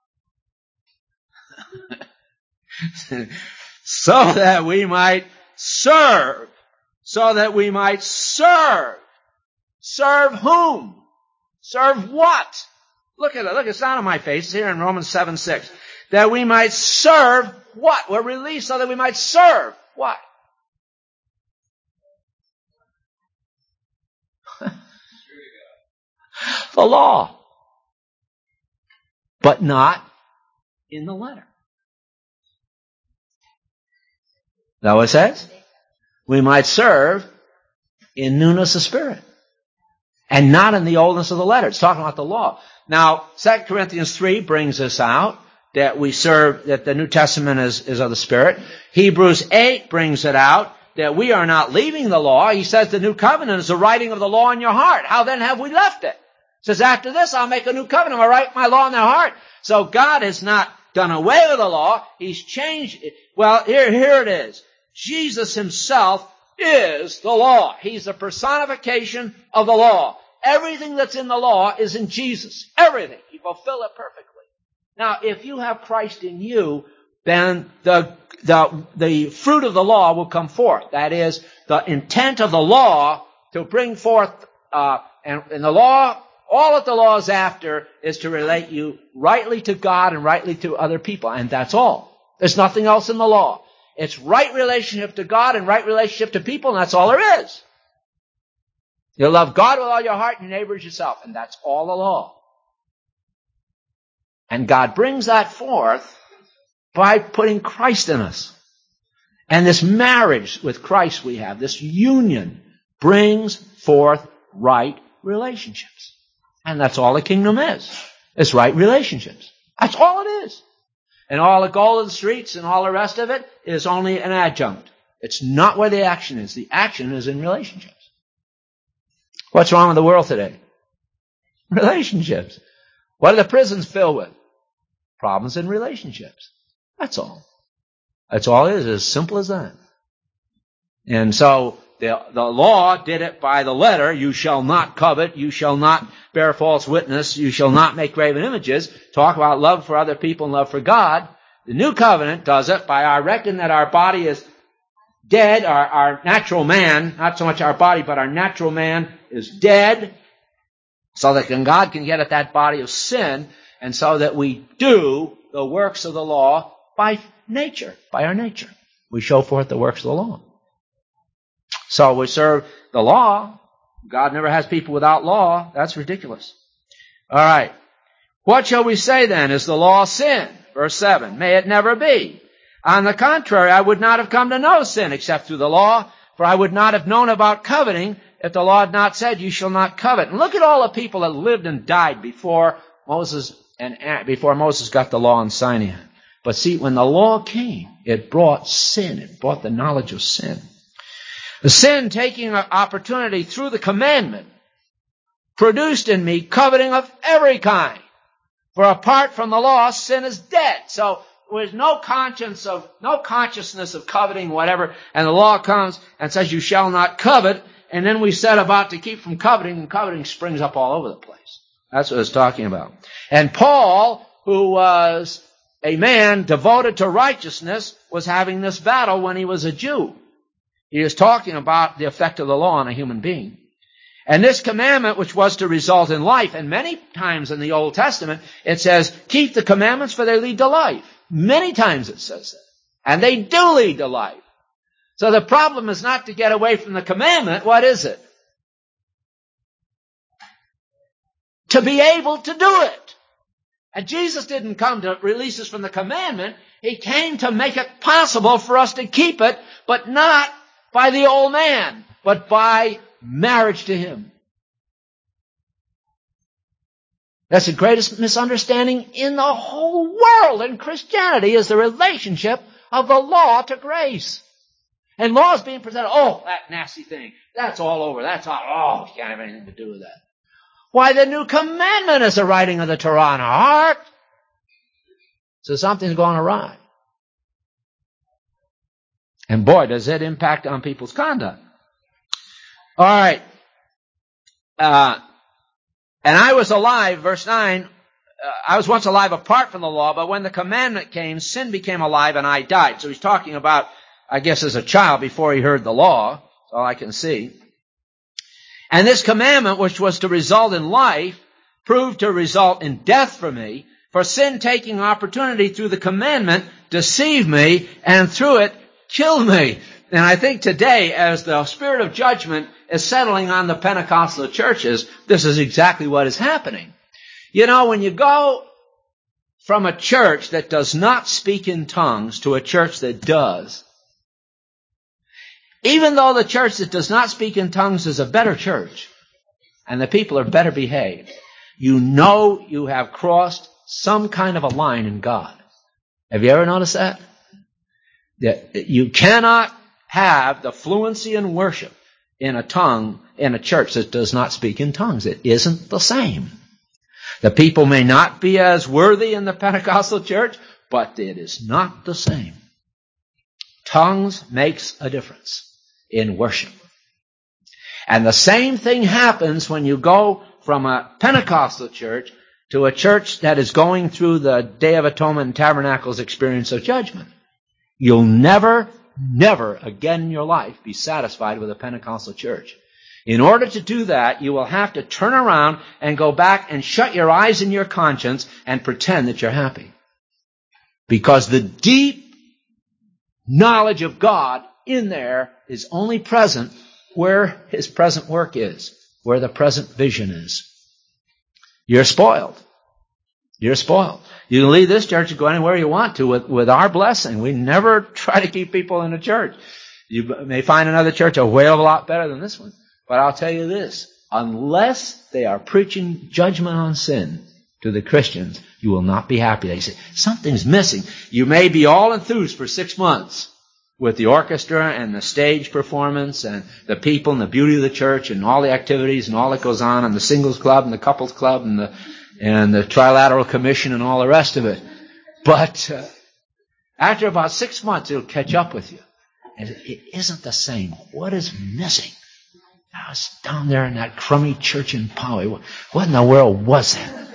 So that we might serve. So that we might serve. Serve whom? Serve what? Look at it. Look, it's not on my face. It's here in Romans seven six. That we might serve what? We're released so that we might serve what? The law. But not in the letter. Is that what it says? We might serve in newness of spirit. And not in the oldness of the letter. It's talking about the law. Now, Second Corinthians three brings us out that we serve, that the New Testament is, is of the Spirit. Hebrews eight brings it out that we are not leaving the law. He says the new covenant is the writing of the law in your heart. How then have we left it? He says, after this, I'll make a new covenant. I'll write my law in their heart. So God has not done away with the law. He's changed it. Well, here, here it is. Jesus himself is the law. He's the personification of the law. Everything that's in the law is in Jesus. Everything. He fulfilled it perfectly. Now, if you have Christ in you, then the, the, the fruit of the law will come forth. That is, the intent of the law to bring forth, uh, and, and the law, all that the law is after is to relate you rightly to God and rightly to other people. And that's all. There's nothing else in the law. It's right relationship to God and right relationship to people, and that's all there is. You'll love God with all your heart and your neighbor as yourself, and that's all the law. And God brings that forth by putting Christ in us. And this marriage with Christ we have, this union, brings forth right relationships. And that's all the kingdom is. It's right relationships. That's all it is. And all the gold in the streets and all the rest of it is only an adjunct. It's not where the action is. The action is in relationships. What's wrong with the world today? Relationships. What are the prisons filled with? Problems in relationships. That's all. That's all it is, as simple as that. And so the, the law did it by the letter. You shall not covet. You shall not bear false witness. You shall not make graven images. Talk about love for other people and love for God. The new covenant does it by our reckoning that our body is dead. Our, our natural man, not so much our body, but our natural man is dead, so that God can get at that body of sin, and so that we do the works of the law by nature, by our nature. We show forth the works of the law. So we serve the law. God never has people without law. That's ridiculous. All right. What shall we say then? Is the law sin? Verse seven. May it never be. On the contrary, I would not have come to know sin except through the law, for I would not have known about coveting if the law had not said, you shall not covet. And look at all the people that lived and died before Moses and before Moses got the law on Sinai. But see, when the law came, it brought sin. It brought the knowledge of sin. The sin, taking an opportunity through the commandment, produced in me coveting of every kind. For apart from the law, sin is dead. So there's no conscience of, no consciousness of coveting, whatever. And the law comes and says, you shall not covet. And then we set about to keep from coveting, and coveting springs up all over the place. That's what it's talking about. And Paul, who was a man devoted to righteousness, was having this battle when he was a Jew. He is talking about the effect of the law on a human being. And this commandment, which was to result in life, and many times in the Old Testament, it says, keep the commandments for they lead to life. Many times it says that. And they do lead to life. So the problem is not to get away from the commandment. What is it? To be able to do it. And Jesus didn't come to release us from the commandment. He came to make it possible for us to keep it, but not by the old man, but by marriage to Him. That's the greatest misunderstanding in the whole world in Christianity, is the relationship of the law to grace. And law is being presented, oh, that nasty thing, that's all over, that's all, oh, you can't have anything to do with that. Why, the new commandment is the writing of the Torah in our heart. So something's going awry. And boy, does it impact on people's conduct. All right. Uh, and I was alive, verse nine, uh, I was once alive apart from the law, but when the commandment came, sin became alive and I died. So he's talking about, I guess, as a child before he heard the law. That's all I can see. And this commandment, which was to result in life, proved to result in death for me, for sin taking opportunity through the commandment deceived me, and through it killed me. And I think today, as the spirit of judgment is settling on the Pentecostal churches, this is exactly what is happening. You know, when you go from a church that does not speak in tongues to a church that does, even though the church that does not speak in tongues is a better church, and the people are better behaved, you know you have crossed some kind of a line in God. Have you ever noticed that? That you cannot have the fluency in worship in a tongue in a church that does not speak in tongues. It isn't the same. The people may not be as worthy in the Pentecostal church, but it is not the same. Tongues makes a difference in worship. And the same thing happens when you go from a Pentecostal church to a church that is going through the Day of Atonement and Tabernacles experience of judgment. You'll never, never again in your life be satisfied with a Pentecostal church. In order to do that, you will have to turn around and go back and shut your eyes in your conscience and pretend that you're happy. Because the deep knowledge of God in there is only present where His present work is, where the present vision is. You're spoiled. You're spoiled. You can leave this church and go anywhere you want to with, with our blessing. We never try to keep people in a church. You may find another church a whale of a lot better than this one. But I'll tell you this, unless they are preaching judgment on sin to the Christians, you will not be happy. They say, something's missing. You may be all enthused for six months with the orchestra and the stage performance and the people and the beauty of the church and all the activities and all that goes on and the singles club and the couples club and the and the Trilateral Commission and all the rest of it. But uh, after about six months, it'll catch up with you. And it isn't the same. What is missing? I was down there in that crummy church in Poway. What in the world was that?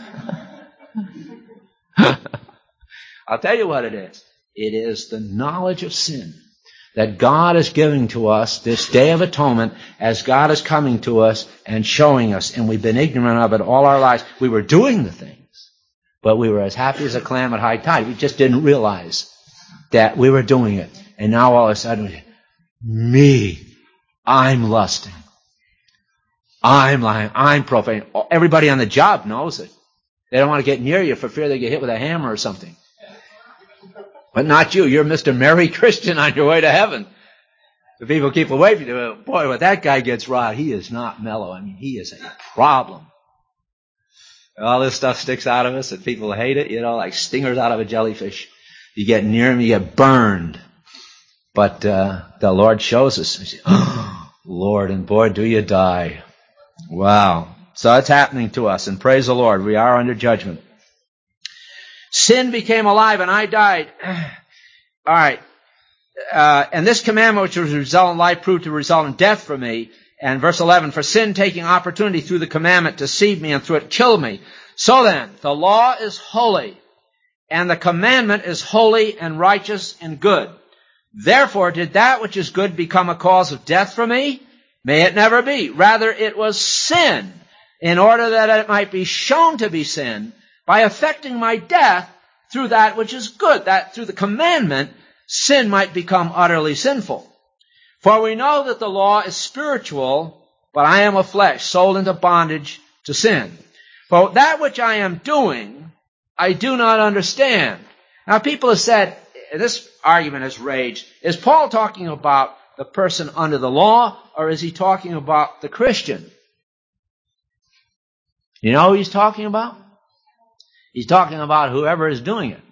I'll tell you what it is. It is the knowledge of sin that God is giving to us this day of atonement as God is coming to us and showing us. And we've been ignorant of it all our lives. We were doing the things, but we were as happy as a clam at high tide. We just didn't realize that we were doing it. And now all of a sudden, me, I'm lusting. I'm lying. I'm profane. Everybody on the job knows it. They don't want to get near you for fear they get hit with a hammer or something. But not you. You're Mister Merry Christian on your way to heaven. The people keep away from you. Boy, when that guy gets riled, he is not mellow. I mean, he is a problem. All this stuff sticks out of us and people hate it, you know, like stingers out of a jellyfish. You get near him, you get burned. But uh, the Lord shows us. Say, oh, Lord, and boy, do you die. Wow. So it's happening to us, and praise the Lord, we are under judgment. Sin became alive, and I died. All right. Uh, and this commandment, which was to result in life, proved to result in death for me. And verse eleven, for sin taking opportunity through the commandment deceived me, and through it killed me. So then, the law is holy, and the commandment is holy and righteous and good. Therefore, did that which is good become a cause of death for me? May it never be. Rather, it was sin, in order that it might be shown to be sin, by affecting my death through that which is good, that through the commandment, sin might become utterly sinful. For we know that the law is spiritual, but I am of flesh, sold into bondage to sin. For that which I am doing, I do not understand. Now, people have said, this argument has raged, is Paul talking about the person under the law, or is he talking about the Christian? You know who he's talking about? He's talking about whoever is doing it.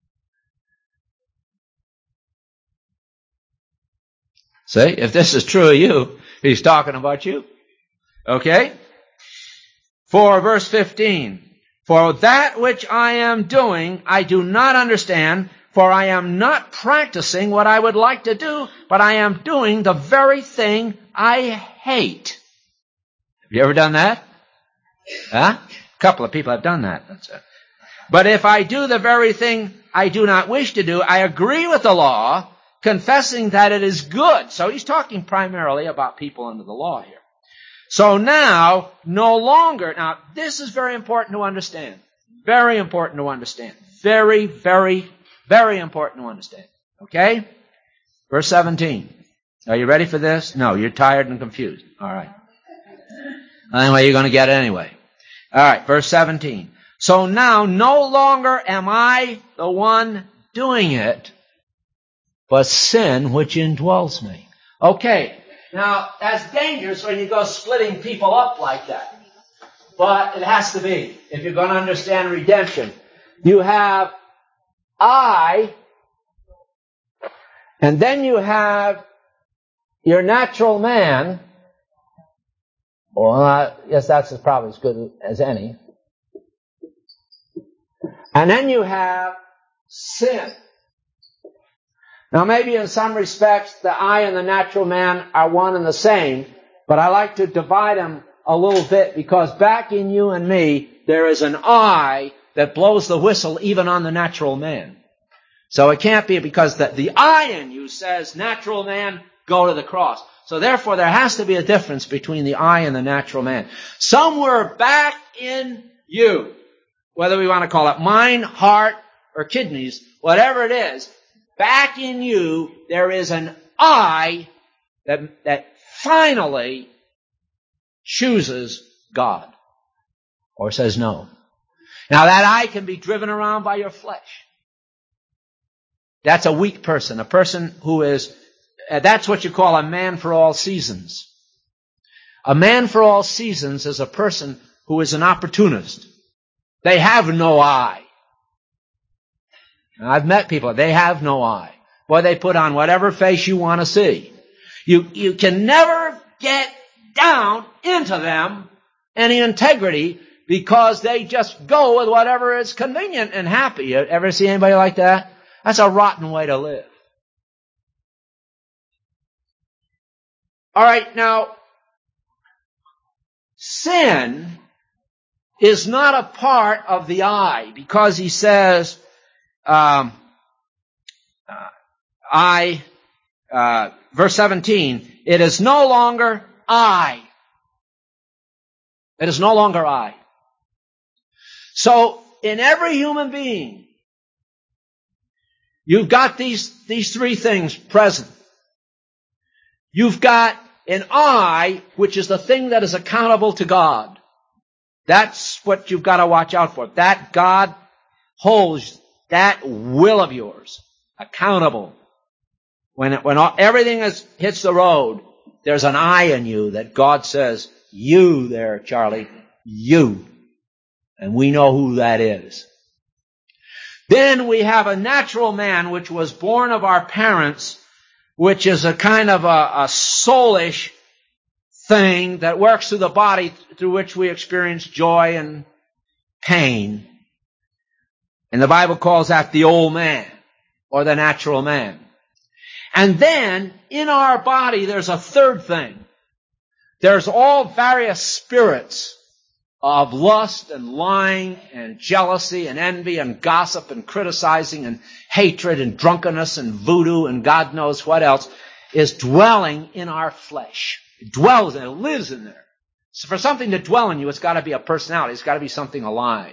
See, if this is true of you, he's talking about you. Okay? For verse fifteen, for that which I am doing, I do not understand, for I am not practicing what I would like to do, but I am doing the very thing I hate. Have you ever done that? Huh? A couple of people have done that. That's it. But if I do the very thing I do not wish to do, I agree with the law, confessing that it is good. So he's talking primarily about people under the law here. So now, no longer, now this is very important to understand. Very important to understand. Very, very, very important to understand. Okay? Verse seventeen. Are you ready for this? No, you're tired and confused. All right. Anyway, you're going to get it anyway. All right, verse seventeen. So now no longer am I the one doing it, but sin which indwells me. Okay, now that's dangerous when you go splitting people up like that. But it has to be, if you're going to understand redemption. You have I, and then you have your natural man. Well, I guess that's probably as good as any. And then you have sin. Now maybe in some respects the I and the natural man are one and the same, but I like to divide them a little bit because back in you and me there is an I that blows the whistle even on the natural man. So it can't be because the, the I in you says, natural man, go to the cross. So therefore there has to be a difference between the I and the natural man. Somewhere back in you, whether we want to call it mind, heart, or kidneys, whatever it is, back in you, there is an I that, that finally chooses God or says no. Now that I can be driven around by your flesh. That's a weak person, a person who is, uh, that's what you call a man for all seasons. A man for all seasons is a person who is an opportunist. They have no I. I've met people, they have no I. Boy, they put on whatever face you want to see. You, you can never get down into them any integrity because they just go with whatever is convenient and happy. You ever see anybody like that? That's a rotten way to live. All right, now, sin is not a part of the I, because he says, um, uh, I, uh, verse seventeen, it is no longer I. It is no longer I. So, in every human being, you've got these, these three things present. You've got an I, which is the thing that is accountable to God. That's what you've got to watch out for. That God holds that will of yours accountable. When it, when all, everything is, hits the road, there's an I in you that God says, you there, Charlie, you. And we know who that is. Then we have a natural man which was born of our parents, which is a kind of a, a soulish thing that works through the body through which we experience joy and pain. And the Bible calls that the old man or the natural man. And then in our body there's a third thing. There's all various spirits of lust and lying and jealousy and envy and gossip and criticizing and hatred and drunkenness and voodoo and God knows what else is dwelling in our flesh. It dwells and it lives in there. So for something to dwell in you, it's got to be a personality. It's got to be something alive.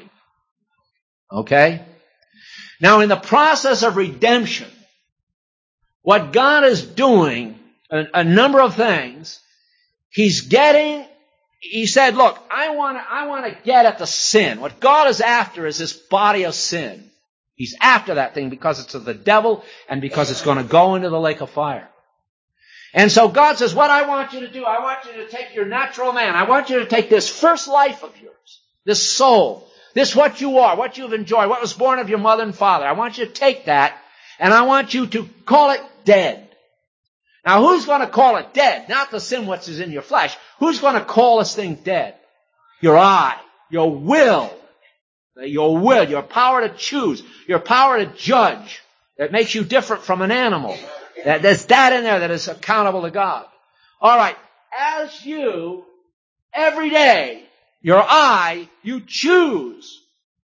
Okay? Now in the process of redemption, what God is doing, a, a number of things, He's getting, He said, look, I want to, I want to get at the sin. What God is after is this body of sin. He's after that thing because it's of the devil and because it's going to go into the lake of fire. And so God says, what I want you to do, I want you to take your natural man. I want you to take this first life of yours, this soul, this what you are, what you've enjoyed, what was born of your mother and father. I want you to take that and I want you to call it dead. Now, who's going to call it dead? Not the sin which is in your flesh. Who's going to call this thing dead? Your I, your will, your will, your power to choose, your power to judge that makes you different from an animal. There's that in there that is accountable to God. All right, as you, every day, your I, you choose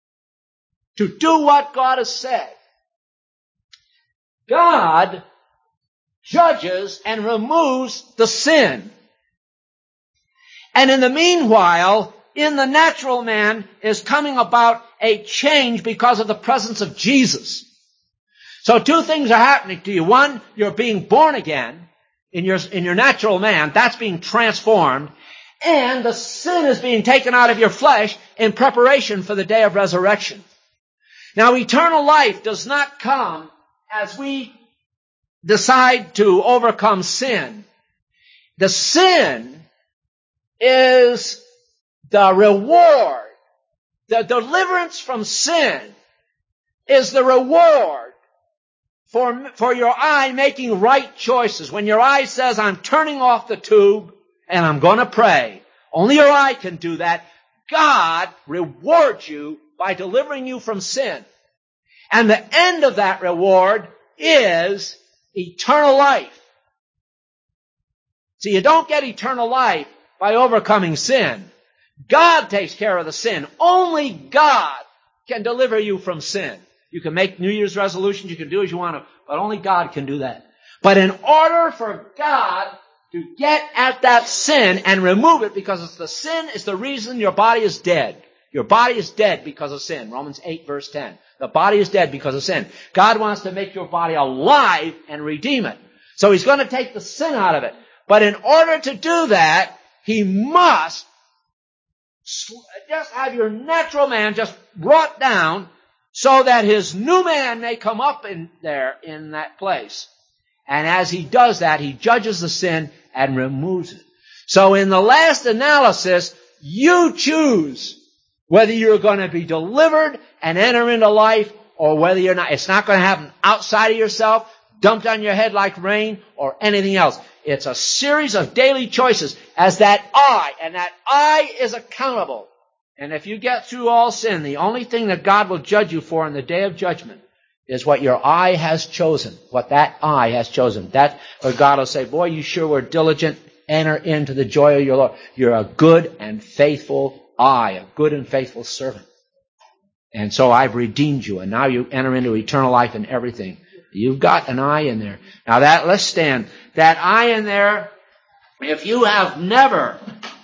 to do what God has said. God judges and removes the sin. And in the meanwhile, in the natural man is coming about a change because of the presence of Jesus. So two things are happening to you. One, you're being born again in your, in your natural man. That's being transformed. And the sin is being taken out of your flesh in preparation for the day of resurrection. Now, eternal life does not come as we decide to overcome sin. The sin is the reward. The deliverance from sin is the reward for, for your eye making right choices. When your eye says, I'm turning off the tube and I'm going to pray, only your eye can do that. God rewards you by delivering you from sin. And the end of that reward is eternal life. See, you don't get eternal life by overcoming sin. God takes care of the sin. Only God can deliver you from sin. You can make New Year's resolutions, you can do as you want to, but only God can do that. But in order for God to get at that sin and remove it, because it's the sin is the reason your body is dead. Your body is dead because of sin. Romans eight verse ten. The body is dead because of sin. God wants to make your body alive and redeem it. So He's going to take the sin out of it. But in order to do that, He must just have your natural man just brought down so that his new man may come up in there in that place. And as He does that, He judges the sin and removes it. So in the last analysis, you choose whether you're going to be delivered and enter into life or whether you're not. It's not going to happen outside of yourself, dumped on your head like rain or anything else. It's a series of daily choices as that I, and that I is accountable. And if you get through all sin, the only thing that God will judge you for in the day of judgment is what your eye has chosen, what that eye has chosen. That's where God will say, boy, you sure were diligent. Enter into the joy of your Lord. You're a good and faithful eye, a good and faithful servant. And so I've redeemed you, and now you enter into eternal life and everything. You've got an eye in there. Now that, let's stand. That eye in there, if you have never,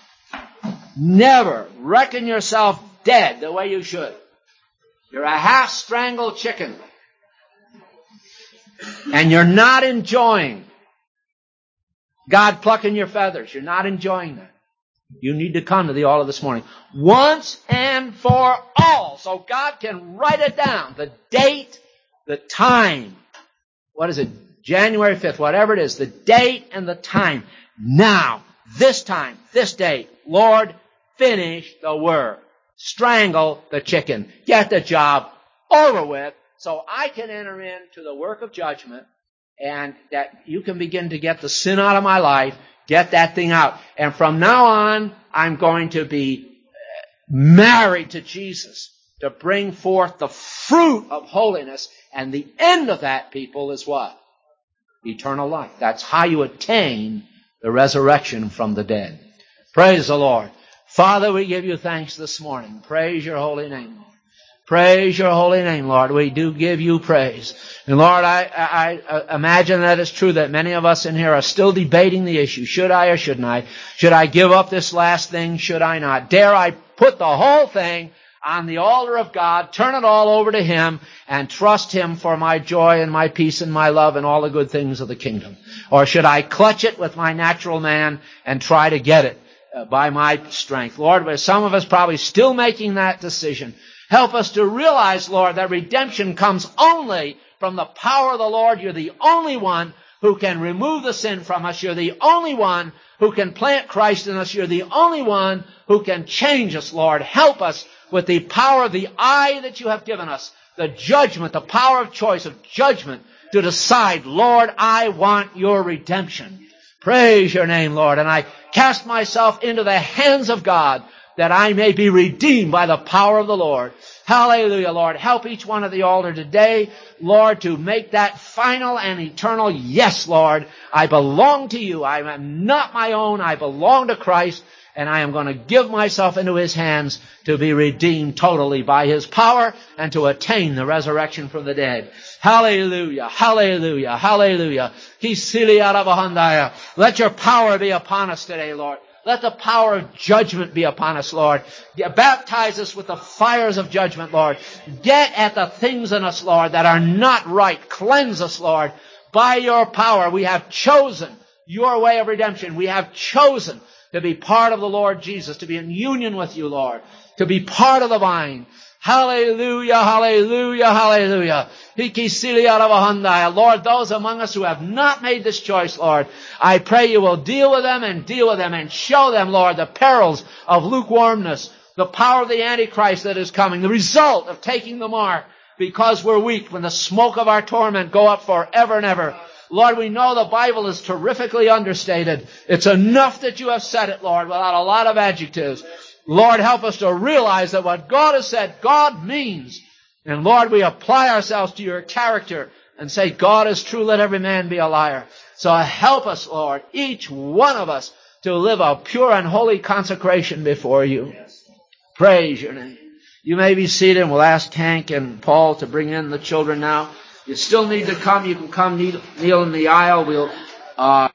never reckoned yourself dead the way you should, you're a half-strangled chicken, and you're not enjoying God plucking your feathers. You're not enjoying that. You need to come to the altar this morning. Once and for all. So God can write it down. The date, the time. What is it? January fifth, whatever it is. The date and the time. Now, this time, this date. Lord, finish the work. Strangle the chicken. Get the job over with so I can enter into the work of judgment, and that you can begin to get the sin out of my life, get that thing out. And from now on, I'm going to be married to Jesus to bring forth the fruit of holiness. And the end of that, people, is what? Eternal life. That's how you attain the resurrection from the dead. Praise the Lord. Father, we give you thanks this morning. Praise your holy name, Lord. Praise your holy name, Lord. We do give you praise. And Lord, I, I, I imagine that it's true that many of us in here are still debating the issue. Should I or shouldn't I? Should I give up this last thing? Should I not? Dare I put the whole thing on the altar of God, turn it all over to Him, and trust Him for my joy and my peace and my love and all the good things of the kingdom? Or should I clutch it with my natural man and try to get it uh, by my strength? Lord, but some of us probably still making that decision. Help us to realize, Lord, that redemption comes only from the power of the Lord. You're the only one who can remove the sin from us. You're the only one who can plant Christ in us. You're the only one who can change us, Lord. Help us with the power of the eye that you have given us, the judgment, the power of choice of judgment to decide, Lord, I want your redemption. Praise your name, Lord. And I cast myself into the hands of God, that I may be redeemed by the power of the Lord. Hallelujah, Lord. Help each one at the altar today, Lord, to make that final and eternal yes, Lord. I belong to you. I am not my own. I belong to Christ, and I am going to give myself into His hands to be redeemed totally by His power and to attain the resurrection from the dead. Hallelujah, hallelujah, hallelujah. Let your power be upon us today, Lord. Let the power of judgment be upon us, Lord. Baptize us with the fires of judgment, Lord. Get at the things in us, Lord, that are not right. Cleanse us, Lord. By your power, we have chosen your way of redemption. We have chosen to be part of the Lord Jesus, to be in union with you, Lord, to be part of the vine. Hallelujah, hallelujah, hallelujah. Lord, those among us who have not made this choice, Lord, I pray you will deal with them and deal with them and show them, Lord, the perils of lukewarmness, the power of the Antichrist that is coming, the result of taking the mark because we're weak when the smoke of our torment go up forever and ever. Lord, we know the Bible is terrifically understated. It's enough that you have said it, Lord, without a lot of adjectives. Lord, help us to realize that what God has said, God means. And Lord, we apply ourselves to your character and say, God is true, let every man be a liar. So help us, Lord, each one of us, to live a pure and holy consecration before you. Praise your name. You may be seated, and we'll ask Hank and Paul to bring in the children now. You still need to come. You can come kneel, kneel in the aisle. We'll... Uh